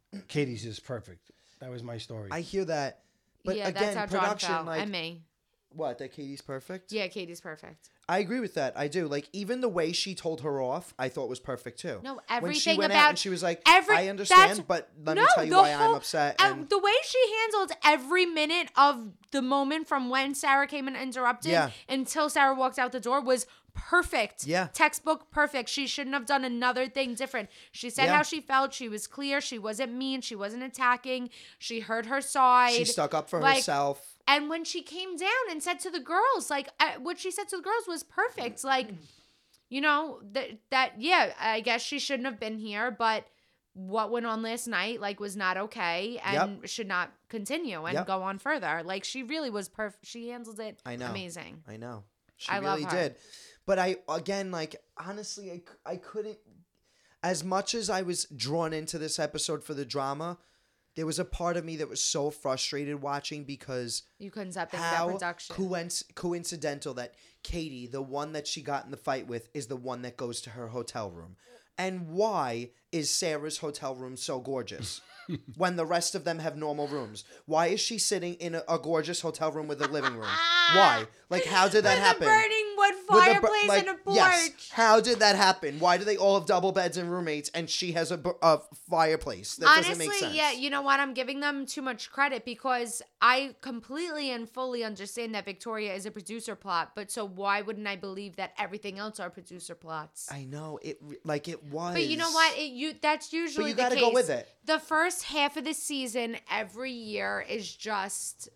Katie's is perfect. That was my story. I hear that, but yeah, again, that's how John production, felt. like, and me. What? That Katie's perfect? Yeah, Katie's perfect. I agree with that. I do. Like, even the way she told her off, I thought was perfect too. No, when she everything went about out and she was like, every, I understand, that's- but let no, me tell you the why whole- I'm upset. uh, And the way she handled every minute of the moment from when Sarah came and interrupted Yeah. until Sarah walked out the door was perfect. Yeah. Textbook perfect. She shouldn't have done another thing different. She said Yeah. how she felt. She was clear. She wasn't mean. She wasn't attacking. She heard her side. she stuck up for Like, herself. And when she came down and said to the girls, like, uh, what she said to the girls was perfect. Like, you know, that, that, yeah, I guess she shouldn't have been here, but what went on last night, like, was not okay and Yep. should not continue and Yep. go on further. Like, she really was perfect. She handled it I know. amazing. I know. She I love really her. did. But I, again, like, honestly, I, c- I couldn't, as much as I was drawn into this episode for the drama, there was a part of me that was so frustrated watching because You couldn't stop thinking about how production. coinc- coincidental that Katie, the one that she got in the fight with, is the one that goes to her hotel room. And why is Sarah's hotel room so gorgeous when the rest of them have normal rooms? Why is she sitting in a, a gorgeous hotel room with a living room? Why? Like, how did that With happen? a burning wood With a bur- fireplace like, and a porch. Yes. How did that happen? Why do they all have double beds and roommates and she has a, bu- a fireplace? That doesn't Honestly, make sense. yeah, you know what? I'm giving them too much credit because I completely and fully understand that Victoria is a producer plot. But so why wouldn't I believe that everything else are producer plots? I know it. re- Like it was. But you know what? It, you that's usually you the gotta case. go with it. The first half of the season every year is just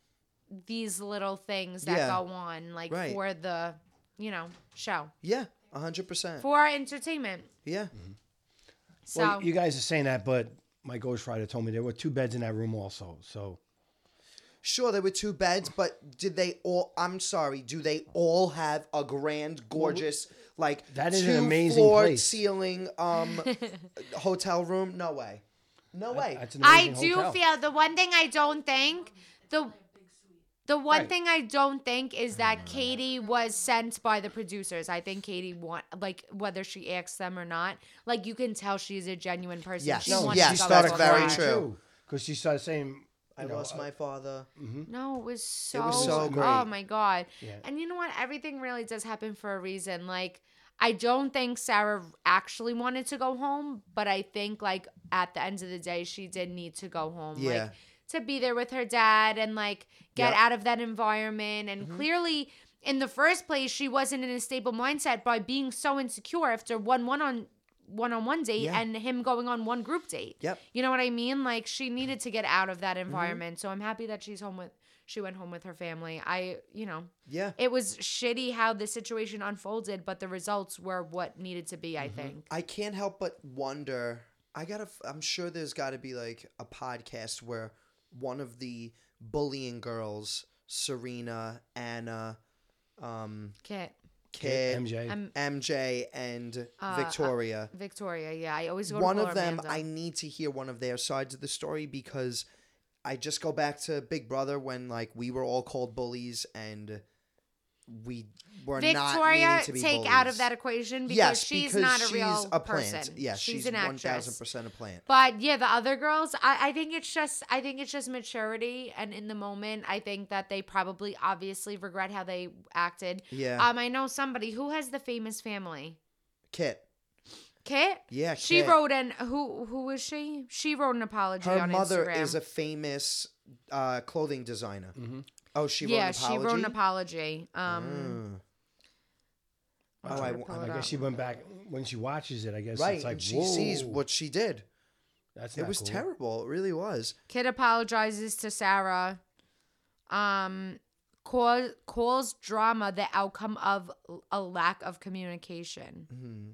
these little things that Yeah. go on, like Right. for the you know show, Yeah, a hundred percent. for our entertainment. Yeah. So Well, you guys are saying that, but my ghostwriter told me there were two beds in that room also. So Sure, there were two beds, but did they all? I'm sorry. Do they all have a grand, gorgeous, like That is two an amazing floor place. ceiling um hotel room? No way. No way. that's an I amazing do hotel. feel the one thing I don't think the the one Right. thing I don't think is that Katie was sent by the producers. I think Katie want like whether she asks them or not. Like you can tell she's a genuine person. Yes. She No, wants yes, to go that's for very her. true. Because she started saying, I you know, lost uh, my father. No, it was so, was so Oh great. my god! Yeah. And you know what? Everything really does happen for a reason. Like I don't think Sarah actually wanted to go home, but I think like at the end of the day, she did need to go home. Yeah. Like to be there with her dad and like get Yep. out of that environment. And Mm-hmm. clearly, in the first place, she wasn't in a stable mindset by being so insecure after one one on one on one date Yeah. and him going on one group date. Yep. You know what I mean? Like she needed to get out of that environment. So I'm happy that she's home with she went home with her family. I, you know, Yeah. it was shitty how the situation unfolded, but the results were what needed to be, I think. I can't help but wonder. I gotta. I'm sure there's got to be like a podcast where one of the bullying girls, Serena, Anna, um, Kit. Kit, M J. Um, M J, and uh, Victoria. uh, Victoria, yeah. I always go One to of them, Amanda. I need to hear one of their sides of the story because I just go back to Big Brother when like we were all called bullies and we were not Victoria, meaning to be take bullies. out of that equation because yes, she's because not a she's real a plant. person. Yes, she's, she's an one actress. thousand percent a plant. But yeah, the other girls, I, I think it's just I think it's just maturity, and in the moment, I think that they probably obviously regret how they acted. Yeah. Um, I know somebody who has the famous family. Kit. Kit. Yeah, She Kit. wrote an who who was she? She wrote an apology Her on mother Instagram. is a famous uh, clothing designer. Oh, she wrote yeah, an she apology. wrote an apology. Um, Mm. I'll Oh, try I, to pull I it I up. guess she went back when she watches it. I guess right. it's like and she whoa, sees what she did. That's It not was cool. terrible. It really was. Kid apologizes to Sarah. Um, calls calls drama the outcome of a lack of communication. Hmm.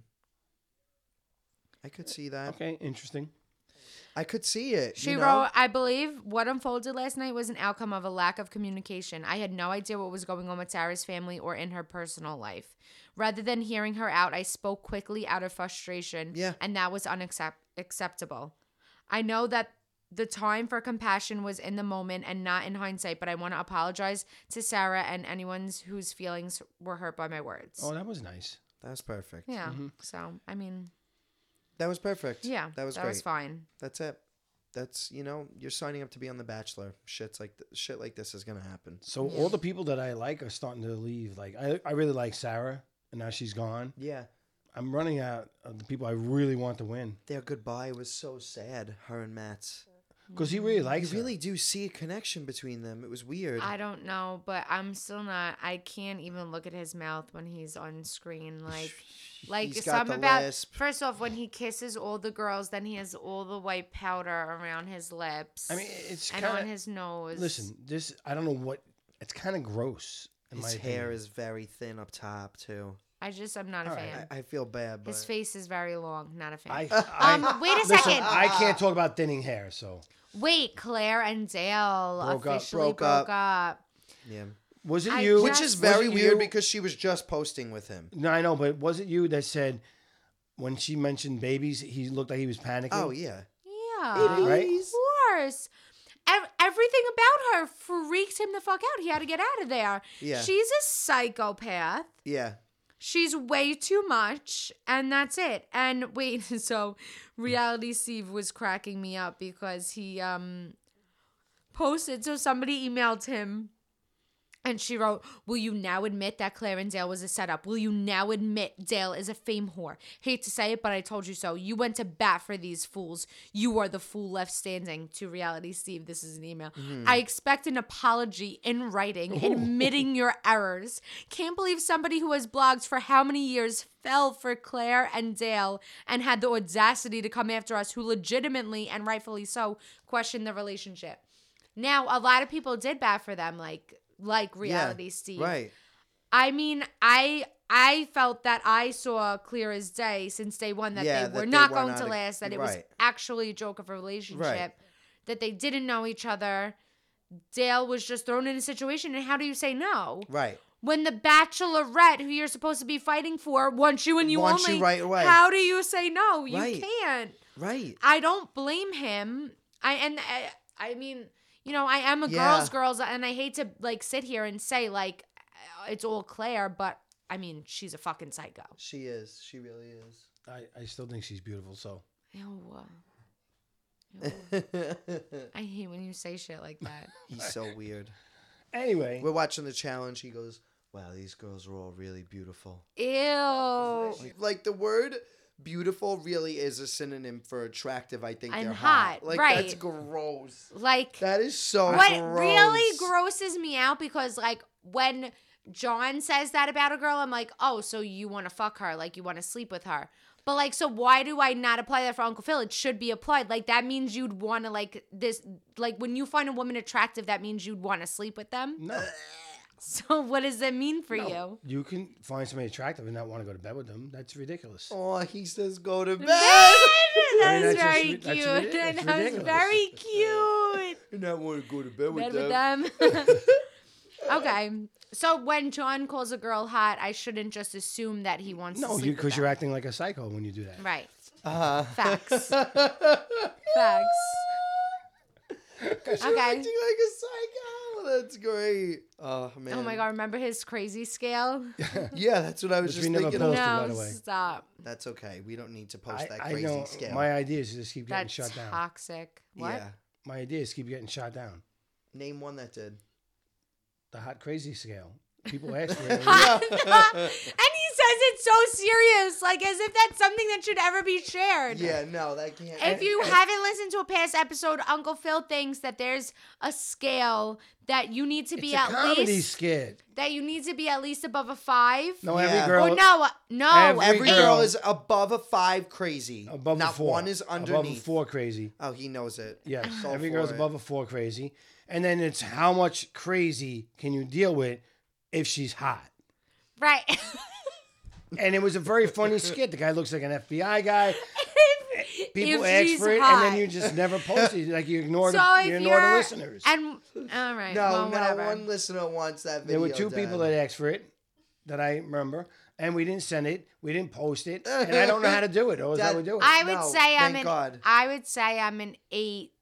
I could see that. Okay, interesting. I could see it. She you know? wrote, I believe what unfolded last night was an outcome of a lack of communication. I had no idea what was going on with Sarah's family or in her personal life. Rather than hearing her out, I spoke quickly out of frustration. Yeah. And that was unacceptable. I know that the time for compassion was in the moment and not in hindsight, but I want to apologize to Sarah and anyone whose feelings were hurt by my words. Oh, that was nice. That was perfect. Yeah. So, I mean, That was perfect. yeah, That was that great. was fine. That's it. that's you know you're signing up to be on The Bachelor. Shit's like th- shit like this is gonna happen. So all the people that I like are starting to leave. Like I, I really like Sarah, and now she's gone. Yeah, I'm running out of the people I really want to win. their goodbye was so sad. Her and Matt's. Because he really likes You her. really do see a connection between them. It was weird. I don't know, but I'm still not. I can't even look at his mouth when he's on screen. Like, like He's got something the about. lisp. First off, when he kisses all the girls, then he has all the white powder around his lips. I mean, it's and kinda, on his nose. Listen, this I don't know what. It's kind of gross. In His my hair opinion. is very thin up top too. I just, I'm not a All right, fan. I, I feel bad, but His face is very long. Not a fan. I, I, um, wait a listen, second. I can't talk about thinning hair, so. Wait, Claire and Dale Broke up. officially Broke broke, up. up. yeah. Was it I you? just- Which is Was very it weird you? because she was just posting with him. No, I know, but was it you that said when she mentioned babies, he looked like he was panicking? Oh yeah. Yeah, Right? of course. Ev- everything about her freaks him the fuck out. He had to get out of there. Yeah. She's a psychopath. Yeah. She's way too much, and that's it. And wait, so Reality Steve was cracking me up because he um posted. So somebody emailed him, and she wrote, "Will you now admit that Claire and Dale was a setup? Will you now admit Dale is a fame whore? Hate to say it, but I told you so. You went to bat for these fools. You are the fool left standing." To Reality Steve, this is an email. "I expect an apology in writing, admitting your errors. Can't believe somebody who has blogged for how many years fell for Claire and Dale and had the audacity to come after us, who legitimately and rightfully so questioned the relationship." Now, a lot of people did bat for them, like like Reality yeah. Steve. Right. I mean, I I felt that I saw clear as day since day one that Yeah, they that were they not were going not to a- last, that it was right. actually a joke of a relationship, Right. that they didn't know each other. Dale was just thrown in a situation, and how do you say no? Right. When the Bachelorette, who you're supposed to be fighting for, wants you and you Wants you only, right away. how do you say no? You Right. can't. Right. I don't blame him. I and I, I mean, you know, I am a Yeah. girl's girls, and I hate to like sit here and say like it's all Claire, but I mean, she's a fucking psycho. She is. She really is. I, I still think she's beautiful, so. Ew. Ew. I hate when you say shit like that. He's so weird. Anyway. We're watching the challenge. He goes, "Wow, these girls are all really beautiful." Ew. Like the word beautiful really is a synonym for attractive. I think And they're hot, hot. Like right. that's gross. Like That is so what gross. really grosses me out, because like when John says that about a girl, I'm like, oh, so you want to fuck her, like you want to sleep with her. But like, so why do I not apply that for Uncle Phil? It should be applied. Like that means you'd want to like this, like when you find a woman attractive, that means you'd want to sleep with them. No. So what does that mean for No. you? You can find somebody attractive and not want to go to bed with them. That's ridiculous. Oh, he says go to bed. That I mean, was that's just very ri- that's cute. ridi- That that's was ridiculous. very cute. And I want to go to bed with Bed them. with them. Okay. So when John calls a girl hot, I shouldn't just assume that he wants to No, sleep you with because them. you're acting like a psycho when you do that. Right. Uh-huh. Facts. Facts. Because you're Okay. acting like a psycho. That's great. Oh, man. Oh my God, remember his crazy scale? Yeah, that's what I was Which just we never thinking. posted, of. by No, the way. stop. That's okay. We don't need to post I, that I crazy know. scale. My idea is to just keep getting That's shut down. toxic. What? Yeah. My idea is keep getting shot down. Name one that did. The hot crazy scale. People ask for it. And he says it so serious, like as if that's something that should ever be shared. Yeah, no, that can't. If you haven't listened to a past episode, Uncle Phil thinks that there's a scale that you need to be It's a at comedy least skit. that you need to be at least above a five. No, Yeah. every girl. Oh no, no. Every Every girl- girl is above a five crazy. Above Not a four. one is Above underneath. a four crazy. Oh, he knows it. Yes. All Every for girl's it. above a four crazy. And then it's how much crazy can you deal with if she's hot? Right. And it was a very funny skit. The guy looks like an F B I guy. People If ask she's for it, hot. and then you just never post it. Like you ignore So the if you ignore the you're- listeners. And all right. No, well, no whatever. one listener wants that There video. were two done. people that asked for it that I remember, and we didn't send it. We didn't post it, and I don't know how to do it. Or is That- how we do it. I would No, say I'm thank an. God. I would say I'm an eight,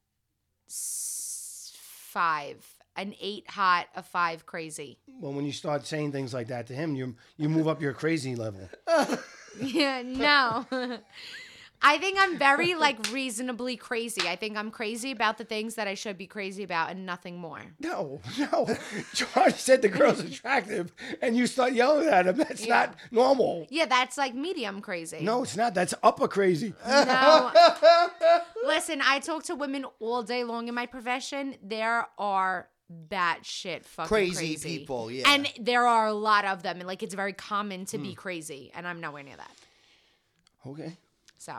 s- five, an eight hot, a five crazy. Well, when you start saying things like that to him, you you move up your crazy level. Yeah, no. I think I'm very like reasonably crazy. I think I'm crazy about the things that I should be crazy about and nothing more. No, no. George said the girl's attractive, and you start yelling at him. That's Yeah. not normal. Yeah, that's like medium crazy. No, it's not. That's upper crazy. No. Listen, I talk to women all day long in my profession. There are batshit fucking Crazy crazy people, yeah. and there are a lot of them, and like it's very common to be crazy, and I'm nowhere near that. Okay. So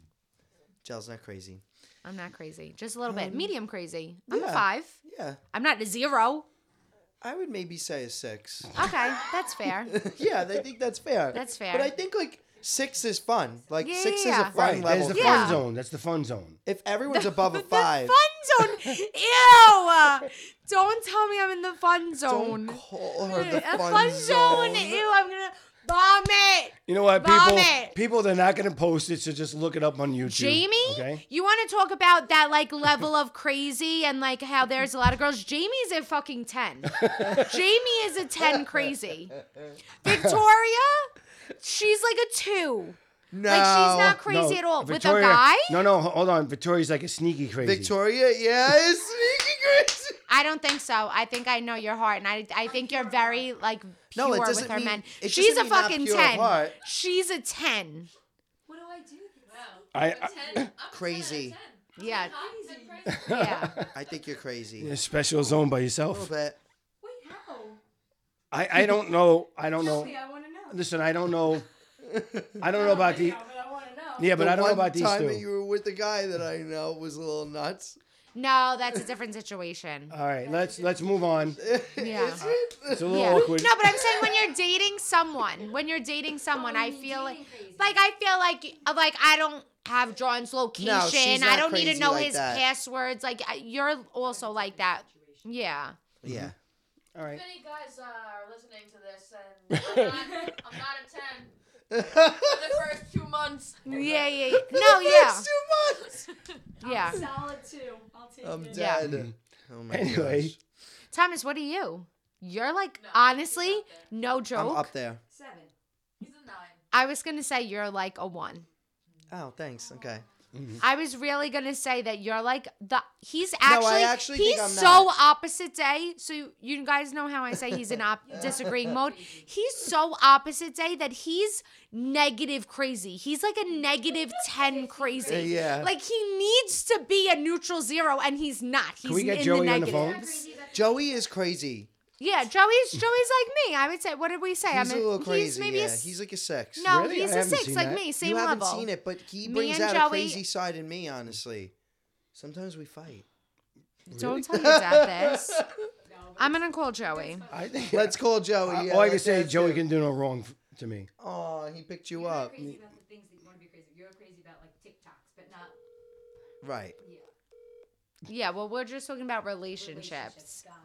Gel's not crazy. I'm not crazy, just a little bit. Medium crazy. I'm a yeah. five. Yeah. I'm not a zero. I would maybe say a six. Okay, that's fair. Yeah, I think that's fair. That's fair. But I think like six is fun. Like Yeah, six yeah, is a yeah. fun Right. level. There's the Yeah. fun zone. That's the fun zone. If everyone's above a five, Fun zone. Ew. Don't tell me I'm in the fun zone. don't call her the a fun, fun zone. zone. Ew, I'm gonna vomit. You know what? People, Vomit. people, they're not going to post it, so just look it up on YouTube. Jamie, Okay. you want to talk about that like level of crazy and like how there's a lot of girls? Jamie's a fucking ten. Jamie is a ten crazy. Victoria, she's like a two. No. Like she's not crazy No, at all. Victoria- With a guy? No, no, hold on. Victoria's like a sneaky crazy. Victoria, yeah, is sneaky crazy. I don't think so. I think I know your heart, and I I think you're very like pure No, it with doesn't her mean- men. it She's a doesn't mean not fucking pure of ten. heart. She's a ten. What do I do? I, I, Crazy. Yeah. Yeah. I think you're crazy. You're a special zone by A yourself. little bit. Wait, how? I, I don't know. I don't know. I want to know. Listen, I don't know. I don't know about the. But I want to know. Yeah, but the I don't know one about these time that two. you were with the guy that I know was a little nuts. No, that's a different situation. All right, let's let's move on. Yeah. It's a little Yeah. awkward. No, but I'm saying when you're dating someone, when you're dating someone, I feel like, like I feel like, like I don't have John's location. she's I not don't need crazy to know like his that. passwords. Like I- you're also like that. Yeah. Yeah. All right. If any guys uh, are listening to this, and I'm not, I'm not a ten. For the first two months. Yeah, yeah. yeah. No, yeah. First two months. Yeah. Solid two. I'll take I'm it. dead. Oh my Anyway. gosh. Thomas, what are you? You're like, honestly, no I'm joke. up there. Seven. He's a nine. I was going to say you're like a one. Oh, thanks. Okay. I was really gonna say that you're like the he's actually, I actually think he's I'm so not. opposite day. So you, you guys know how I say he's in op- disagreeing mode. He's so opposite day that he's negative crazy. He's like a negative ten crazy. Uh, yeah. Like he needs to be a neutral zero, and he's not. He's Can we get in Joey the on the negative. phone? Joey is crazy. Yeah, Joey's Joey's like me. I would say. What did we say? He's I'm a little crazy. He's maybe yeah. a s- He's like a six. no. Really? He's I a haven't six seen like that. me. Same you haven't level. seen it, but he Me brings and out Joey- a crazy side in me, honestly. Sometimes we fight. Don't tell your dad this. I'm gonna call Joey. I think. Let's call Joey. Uh, Yeah, all I can let's say, ask Joey him. can do no wrong f- to me. Oh, he picked you You're up. crazy about the things that you want to be crazy. You're crazy about like TikToks, but not. Right. Yeah, well, we're just talking about relationships. Guy.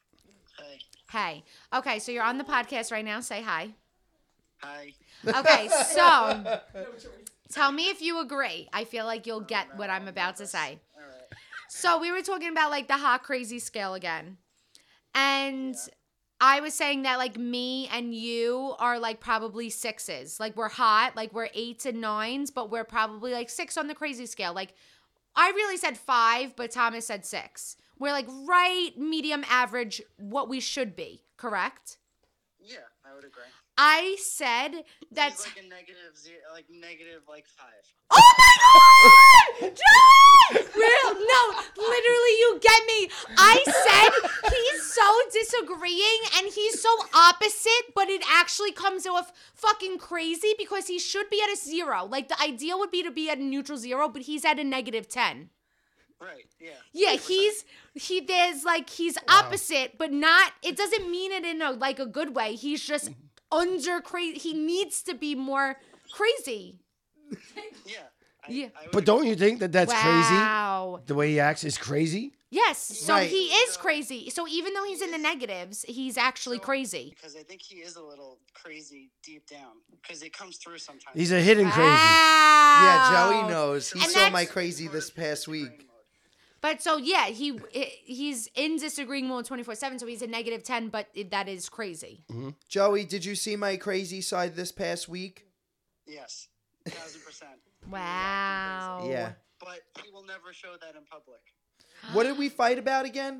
Hey. Okay, so you're on the podcast right now. Say hi. Hi. Okay, so tell me if you agree. I feel like you'll get what I'm about to say. So we were talking about like the hot crazy scale again. And I was saying that like me and you are like probably sixes. Like we're hot, like we're eights and nines, but we're probably like six on the crazy scale. Like I really said five, but Thomas said six. We're like right medium average, what we should be, correct? Yeah, I would agree. I said that's He's like a negative zero, like negative like five. Oh my God! John! Real, no, literally, you get me. I said he's so disagreeing and he's so opposite, but it actually comes off fucking crazy because he should be at a zero. Like, the ideal would be to be at a neutral zero, but he's at a negative ten. Right, yeah. Yeah, he's, he, there's like, he's opposite, but not, it doesn't mean it in a, like, a good way. He's just under crazy. He needs to be more crazy. Yeah. I, Yeah. I would But don't you think that that's Wow. crazy? The way he acts is crazy? Yes, so Right. he is crazy. So even though he's in the negatives, he's actually crazy. Because I think he is a little crazy deep down. Because it comes through sometimes. He's a hidden crazy. Yeah, Wow. Joey knows. He And saw my that's- crazy this past week. But so yeah, he he's in disagreeing mode twenty-four seven, so he's a negative ten, but it, that is crazy. Joey, did you see my crazy side this past week? Yes. Thousand percent. Wow. Yeah. But he will never show that in public. What did we fight about again?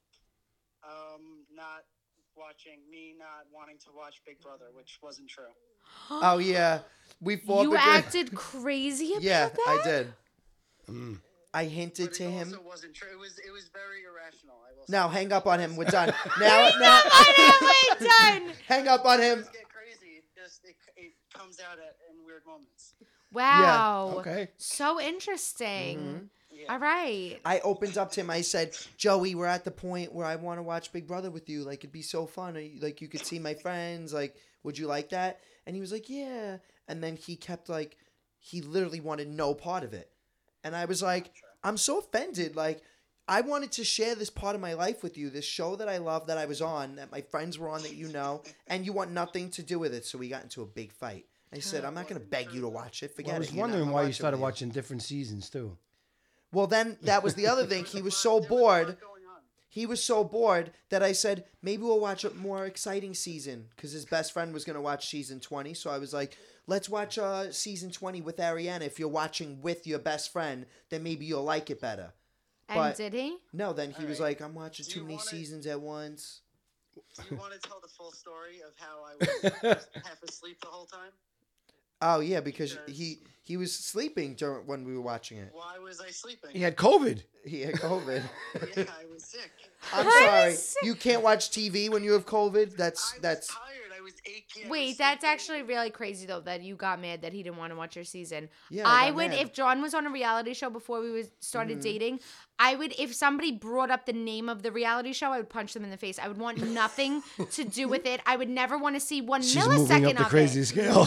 Um, not watching me, not wanting to watch Big Brother, which wasn't true. Oh yeah, we fought. You because- acted crazy about Yeah, that? I did. Mm. I hinted But to it him. also wasn't true. It was it was very irrational. I will say. Now hang up on him. We're done. Now, Hang now. up on him. We're done. Hang up on him. It get crazy. It just it, it comes out at in weird moments. Wow. Okay. So interesting. Mm-hmm. Yeah. All right. I opened up to him. I said, Joey, we're at the point where I want to watch Big Brother with you. Like, it'd be so fun. Like, you could see my friends. Like, would you like that? And he was like, yeah. And then he kept, like, he literally wanted no part of it. And I was like, I'm so offended. Like, I wanted to share this part of my life with you, this show that I love that I was on, that my friends were on that you know, and you want nothing to do with it. So we got into a big fight. I said, I'm not going to beg you to watch it. Forget Well, I was it. You're not wondering gonna why you watch it started with me." watching different seasons too. Well, then that was the other thing. He was so bored. He was so bored that I said, maybe we'll watch a more exciting season because his best friend was going to watch season twenty. So I was like, let's watch uh, season twenty with Ariana. If you're watching with your best friend, then maybe you'll like it better. And But did he? no, then he All was right. like, I'm watching Do too you many wanna- seasons at once. Do you want to tell the full story of how I was half asleep the whole time? Oh, yeah, because he, he was sleeping during when we were watching it. Why was I sleeping? He had COVID. He had COVID. Yeah, I was sick. I'm I sorry. was sick. You can't watch T V when you have COVID? That's, that's... tired. I was achy. I was Wait, that's sleeping. actually really crazy though that you got mad that he didn't want to watch your season. Yeah, I I got would mad. if John was on a reality show before we was started Mhm. dating. I would if somebody brought up the name of the reality show, I would punch them in the face. I would want nothing to do with it. I would never want to see one She's millisecond moving up the of crazy it. scale.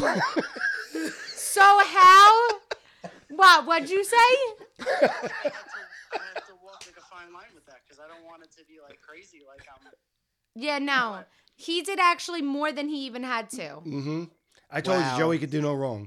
So how? What? What'd you say? I had, to, I had to walk like a fine line with that because I don't want it to be like crazy. Like I'm. Yeah, no. He did actually more than he even had to. Mm-hmm. I told Wow. you Joey could do no wrong.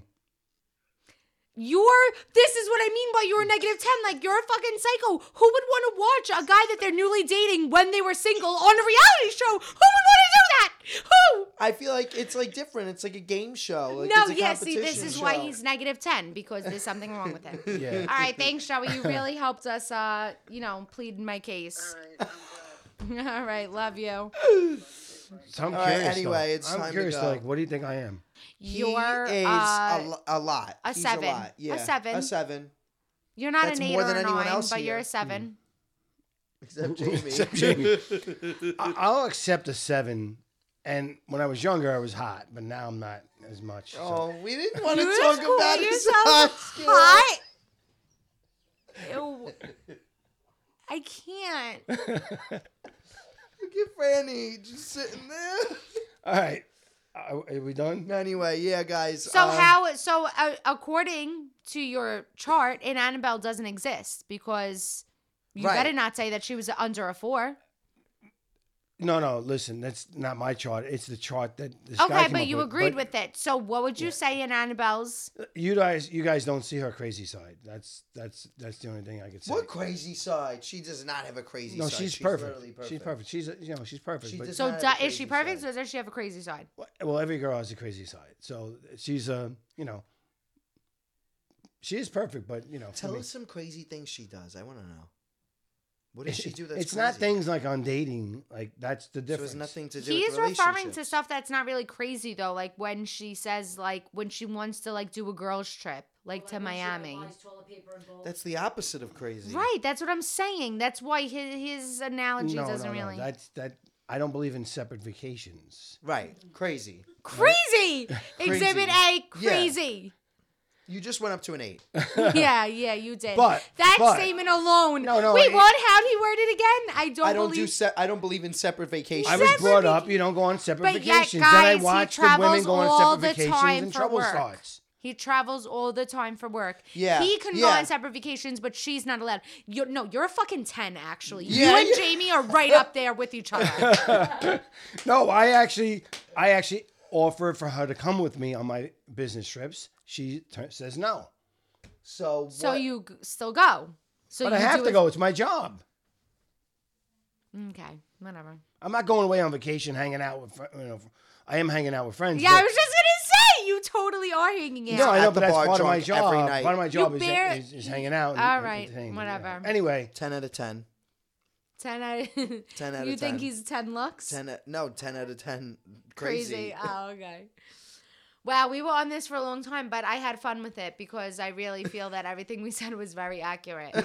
You're, this is what I mean by you're a negative ten. Like, you're a fucking psycho. Who would want to watch a guy that they're newly dating when they were single on a reality show? Who would want to do that? Who? I feel like it's like different. It's like a game show. Like No, it's a yeah, see, this competition is why show. he's negative ten, because there's something wrong with him. Yeah. All right, thanks, Joey. You really helped us, uh, you know, plead my case. All right, I'm glad. All right, love you. So I'm All right, curious. anyway, though. it's I'm time to curious. go. though, Like, what do you think I am? He You're is uh, a, lo- a lot. a He's seven. A, lot. A Yeah, seven. A seven. you're not That's an eight more or than a anyone nine, else but you're here. a seven. Except Jamie. Except Jamie. I- I'll accept a seven. And when I was younger, I was hot, but now I'm not as much. so- Oh, we didn't want to You talk just call about his yourself hot skill. hot? Ew. I can't. Look at Franny just sitting there. All right. Uh, Are we done? Anyway, yeah, guys. So uh, how? So uh, according to your chart, an Annabelle doesn't exist because you Right. better not say that she was under a four. No, no. Listen, that's not my chart. It's the chart that this Okay, guy came but up you with. agreed But with it. So what would you say in Annabelle's? You guys, you guys don't see her crazy side. That's that's that's the only thing I could say. What crazy side? She does not have a crazy No, side. she's, perfect. literally perfect. She's perfect. She's a- you know she's perfect. She but, does So not do, have a is she crazy perfect side. or does she have a crazy side? well, every girl has a crazy side. So she's a you know she is perfect, but you know for Tell me- us some crazy things she does. I want to know. What does she do that's it's crazy? not things like on dating. Like that's the So it difference. has nothing to do He's with referring to relationships. stuff that's not really crazy though, like when she says like when she wants to like do a girls trip, like to Miami. That's the opposite of crazy. Right, that's what I'm saying. That's why his his analogy no, doesn't no, no. really. That's that. I don't believe in separate vacations. Right. Crazy. Crazy. Exhibit A, Yeah. crazy. You just went up to an eight. Yeah, yeah, you did. But- that but- statement alone. No, no, Wait, it- what? How'd he word it again? I don't, I don't believe. do. Se- I don't believe in separate vacations. I was Separate brought vac- up, you don't go on separate But yet, vacations. guys, then I he watch the women travels go on all separate the vacations time and for trouble work. starts. He travels all the time for work. Yeah, He can go yeah. on separate vacations, but she's not allowed. You're, no, you're a fucking ten, actually. Yeah, you and yeah. Jamie are right up there with each other. No, I actually, I actually offered for her to come with me on my business trips. She t- says no. So. So what- you g- still go. So But you I have do to it- go. It's my job. Okay, whatever. I'm not going away on vacation hanging out with, fr- you know, I am hanging out with friends. Yeah, I but- was just gonna say you totally are hanging out. No, I know, At the but that's bar part of my drunk job. every night. Part of my job You is, bear- is, is hanging out. And, All and right, entertaining, whatever. yeah. Anyway, ten out of ten. ten out of ten out of You think ten. he's ten looks? ten. o- No, ten out of ten. Crazy. Crazy. Oh, okay. Wow, we were on this for a long time, but I had fun with it because I really feel that everything we said was very accurate.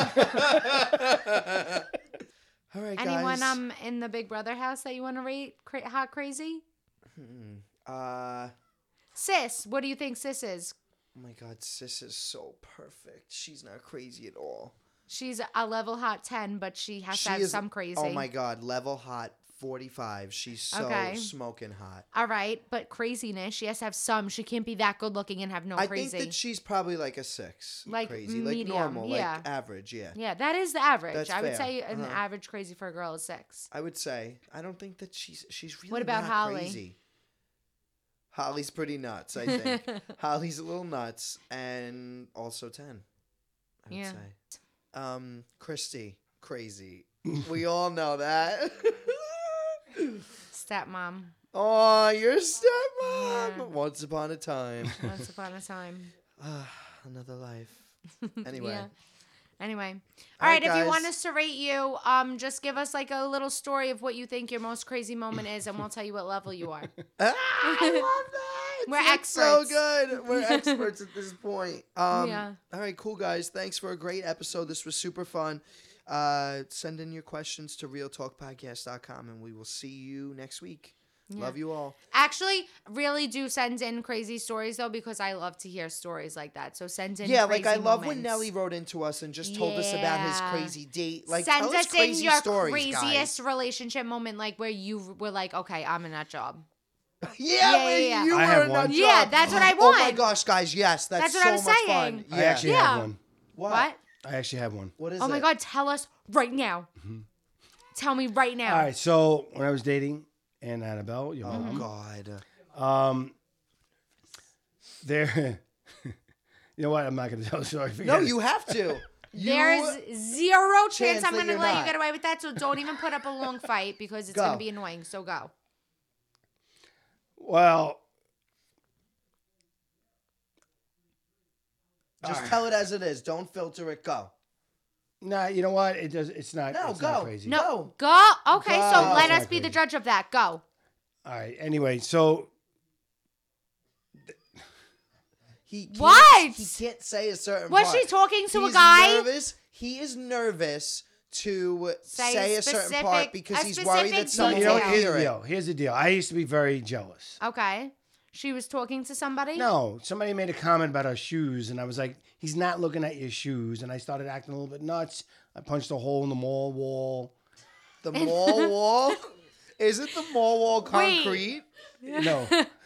All right, guys. Anyone um in the Big Brother house that you want to rate cra- hot crazy? Hmm. Uh. Sis, what do you think Sis is? Oh my God, Sis is so perfect. She's not crazy at all. She's a level hot ten, but she has She to have is, some crazy. Oh my God, level hot forty-five. She's so Okay. smoking hot. All right, but craziness, she has to have some. She can't be that good looking and have no I crazy. think that she's probably like a six. Like crazy, medium, like normal, yeah. like average. Yeah. Yeah, that is the average. That's I would fair. say an Uh-huh. average crazy for a girl is six. I would say. I don't think that she's she's really What about not Holly? crazy. Holly's pretty nuts, I think. Holly's a little nuts and also ten. I would Yeah. say. Um, Christy, crazy. We all know that. Stepmom. Oh, your stepmom. Yeah. Once upon a time. Once upon a time. Ah, another life. Anyway. Yeah. Anyway. All All right, right, if you want guys. us to rate you, um, just give us like a little story of what you think your most crazy moment is, and we'll tell you what level you are. Ah, I love that. We're It's so experts. good. We're experts at this point. Um, Yeah. All right, cool, guys. Thanks for a great episode. This was super fun. Uh, send in your questions to real talk podcast dot com, and we will see you next week. Yeah. Love you all. Actually, really do send in crazy stories though, because I love to hear stories like that. So send in Yeah, like I crazy love when moments. Nelly wrote into us and just told us about his Yeah. crazy date. Like, send tell us us crazy in your stories, craziest guys. relationship moment, like where you were like, okay, I'm in that job. Yeah, Yeah, where yeah, yeah. you I were have in one. that Yeah, job. that's what I Oh my want. gosh, guys, yes, that's, That's what so I was much saying. fun. I Yeah. actually Yeah. have one. What? What? I actually have one. What is Oh it? my God, tell us right now. Tell me right now. All right, so when I was dating Ann Annabelle, your Oh mom, God. um, there, you know what? I'm not going to tell the story. Forget No, it. you have to. You- There's zero chance, chance I'm that going to you're let not. you get away with that. So don't even put up a long fight because it's Go. going to be annoying. So go. Well, Just tell it as it is. Don't filter it. Go. nah, you know what? It does. It's not. No, it's not go. crazy. No, go. Okay, Go. so let It's us not be the crazy. judge of that. Go. All right. Anyway, so He can't, What? He can't say a certain Was part. she talking to a He's guy? Nervous. He is nervous to Say say, a a certain specific- part because a he's worried that specific someone you know, will detail. here's hear the it. deal. Here's the deal. I used to be very jealous. Okay. She was talking to somebody? No, somebody made a comment about our shoes, and I was like, "He's not looking at your shoes." And I started acting a little bit nuts. I punched a hole in the mall wall. The mall wall? Is it the mall wall Wait. concrete? No,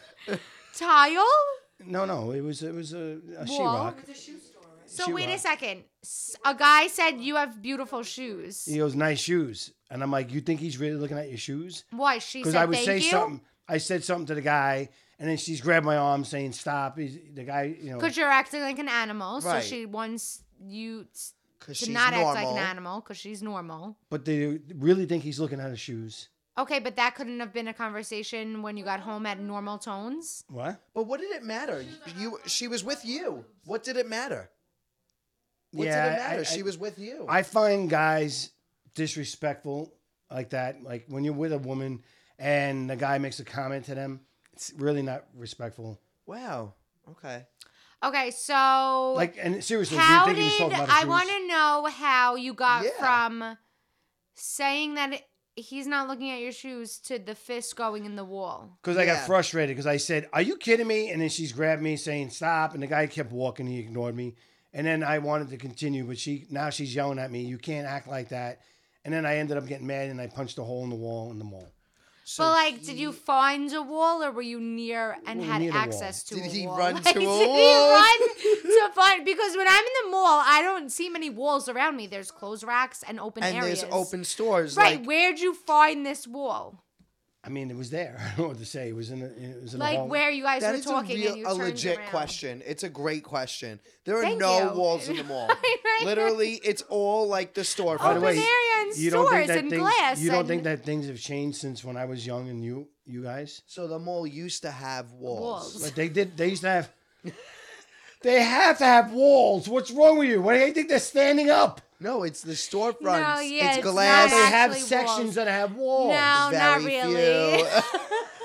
Tile? no, no. It was it was a, a Wall? sheetrock. So Shoe wait a rock. second. S- A guy said you have beautiful shoes. He goes, "Nice shoes," and I'm like, "You think he's really looking at your shoes?" Why? She Because said I would thank say you? something. I said something to the guy, and then she's grabbed my arm, saying, "Stop." He's, the guy, you know. Because you're acting like an animal. Right. So she wants you s- 'Cause to she's not act like normal. an animal because she's normal. But they really think he's looking at her shoes. Okay, but that couldn't have been a conversation when you got home at normal tones. What? But what did it matter? You, she was with you. What did it matter? What Yeah, did it matter? I- she I- was with you. I find guys disrespectful like that. Like when you're with a woman and the guy makes a comment to them, it's really not respectful. Wow. Okay. Okay, so Like, and seriously, how do you think he was did talking about his I shoes? want to know how you got Yeah. from saying that it, he's not looking at your shoes to the fist going in the wall? Because I Yeah. got frustrated because I said, "Are you kidding me?" And then she's grabbed me saying, "Stop!" And the guy kept walking. He ignored me. And then I wanted to continue, but she now she's yelling at me. You can't act like that. And then I ended up getting mad and I punched a hole in the wall in the mall. So but like, he- did you find a wall or were you near and Well, had near the wall. access to Did a he wall? run Like, to a did wall? he run to find? Because when I'm in the mall, I don't see many walls around me. There's clothes racks and open and areas. there's open stores. Right? Like, Where'd you find this wall? I mean, it was there. I don't know what to say. It was in a, it was in a Like hall. where you guys that were is talking a, real, and you a turned legit around. question. It's a great question. There are Thank no you. walls in the mall. Right. Literally, it's all like the store. By the Open way, area and you don't think stores that and things, glass You don't and- think that things have changed since when I was young and you You guys? So the mall used to have walls. Walls. Like they did. They used to have. They have to have walls. What's wrong with you? Why do you think they're standing up? No, it's the storefronts. No, yeah, it's it's glass. not They have actually sections walls. that have walls. No, not Very really. few.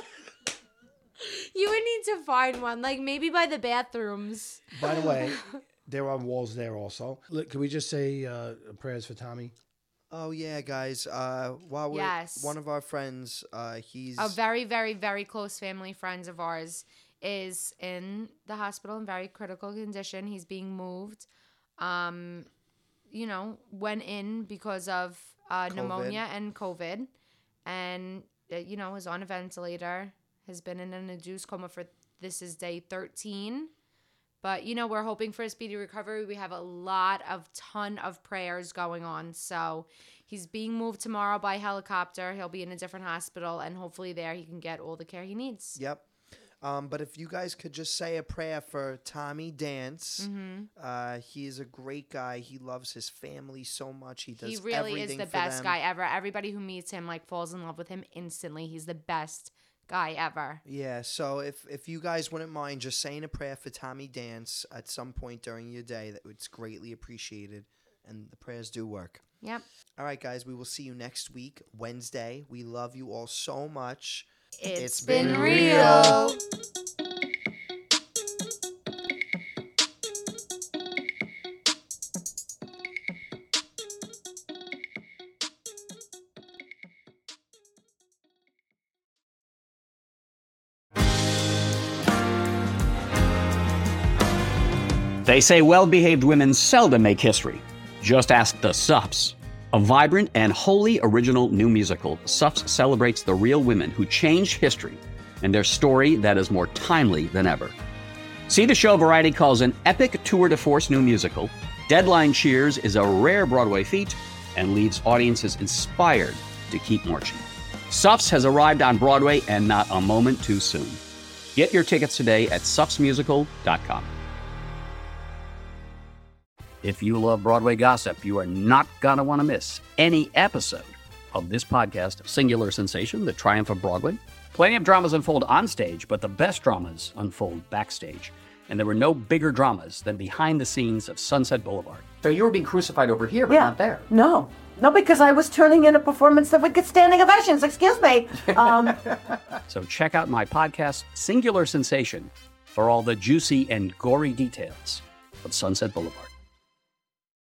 You would need to find one, like maybe by the bathrooms. By the way, there are walls there also. Look, can we just say uh, prayers for Tommy? Oh yeah, guys. Uh, while we're Yes. one of our friends, uh, he's A very, very, very close family friends of ours is in the hospital in very critical condition. He's being moved. Um, you know, went in because of uh, pneumonia and COVID, and uh, you know, is on a ventilator. Has been in an induced coma for this is day thirteen. But, you know, we're hoping for a speedy recovery. We have a lot of ton of prayers going on. So he's being moved tomorrow by helicopter. He'll be in a different hospital, and hopefully there he can get all the care he needs. Yep. Um, but if you guys could just say a prayer for Tommy Dance. Mm-hmm. Uh, he is a great guy. He loves his family so much. He does He really is everything the for best them. guy ever. Everybody who meets him, like, falls in love with him instantly. He's the best guy ever. Yeah, so if if you guys wouldn't mind just saying a prayer for Tommy Dance at some point during your day, that it's greatly appreciated, and the prayers do work. Yep. All right, guys, we will see you next week, Wednesday. We love you all so much. It's It's been, been real. They say well-behaved women seldom make history. Just ask the Suffs. A vibrant and wholly original new musical, Suffs celebrates the real women who changed history and their story that is more timely than ever. See the show Variety calls an epic tour de force new musical. Deadline cheers is a rare Broadway feat and leaves audiences inspired to keep marching. Suffs has arrived on Broadway, and not a moment too soon. Get your tickets today at suffs musical dot com. If you love Broadway gossip, you are not going to want to miss any episode of this podcast, Singular Sensation, The Triumph of Broadway. Plenty of dramas unfold on stage, but the best dramas unfold backstage. And there were no bigger dramas than behind the scenes of Sunset Boulevard. So you were being crucified over here, but Yeah. not there. No. No, because I was turning in a performance that would get standing ovations. Excuse me. Um, So check out my podcast, Singular Sensation, for all the juicy and gory details of Sunset Boulevard.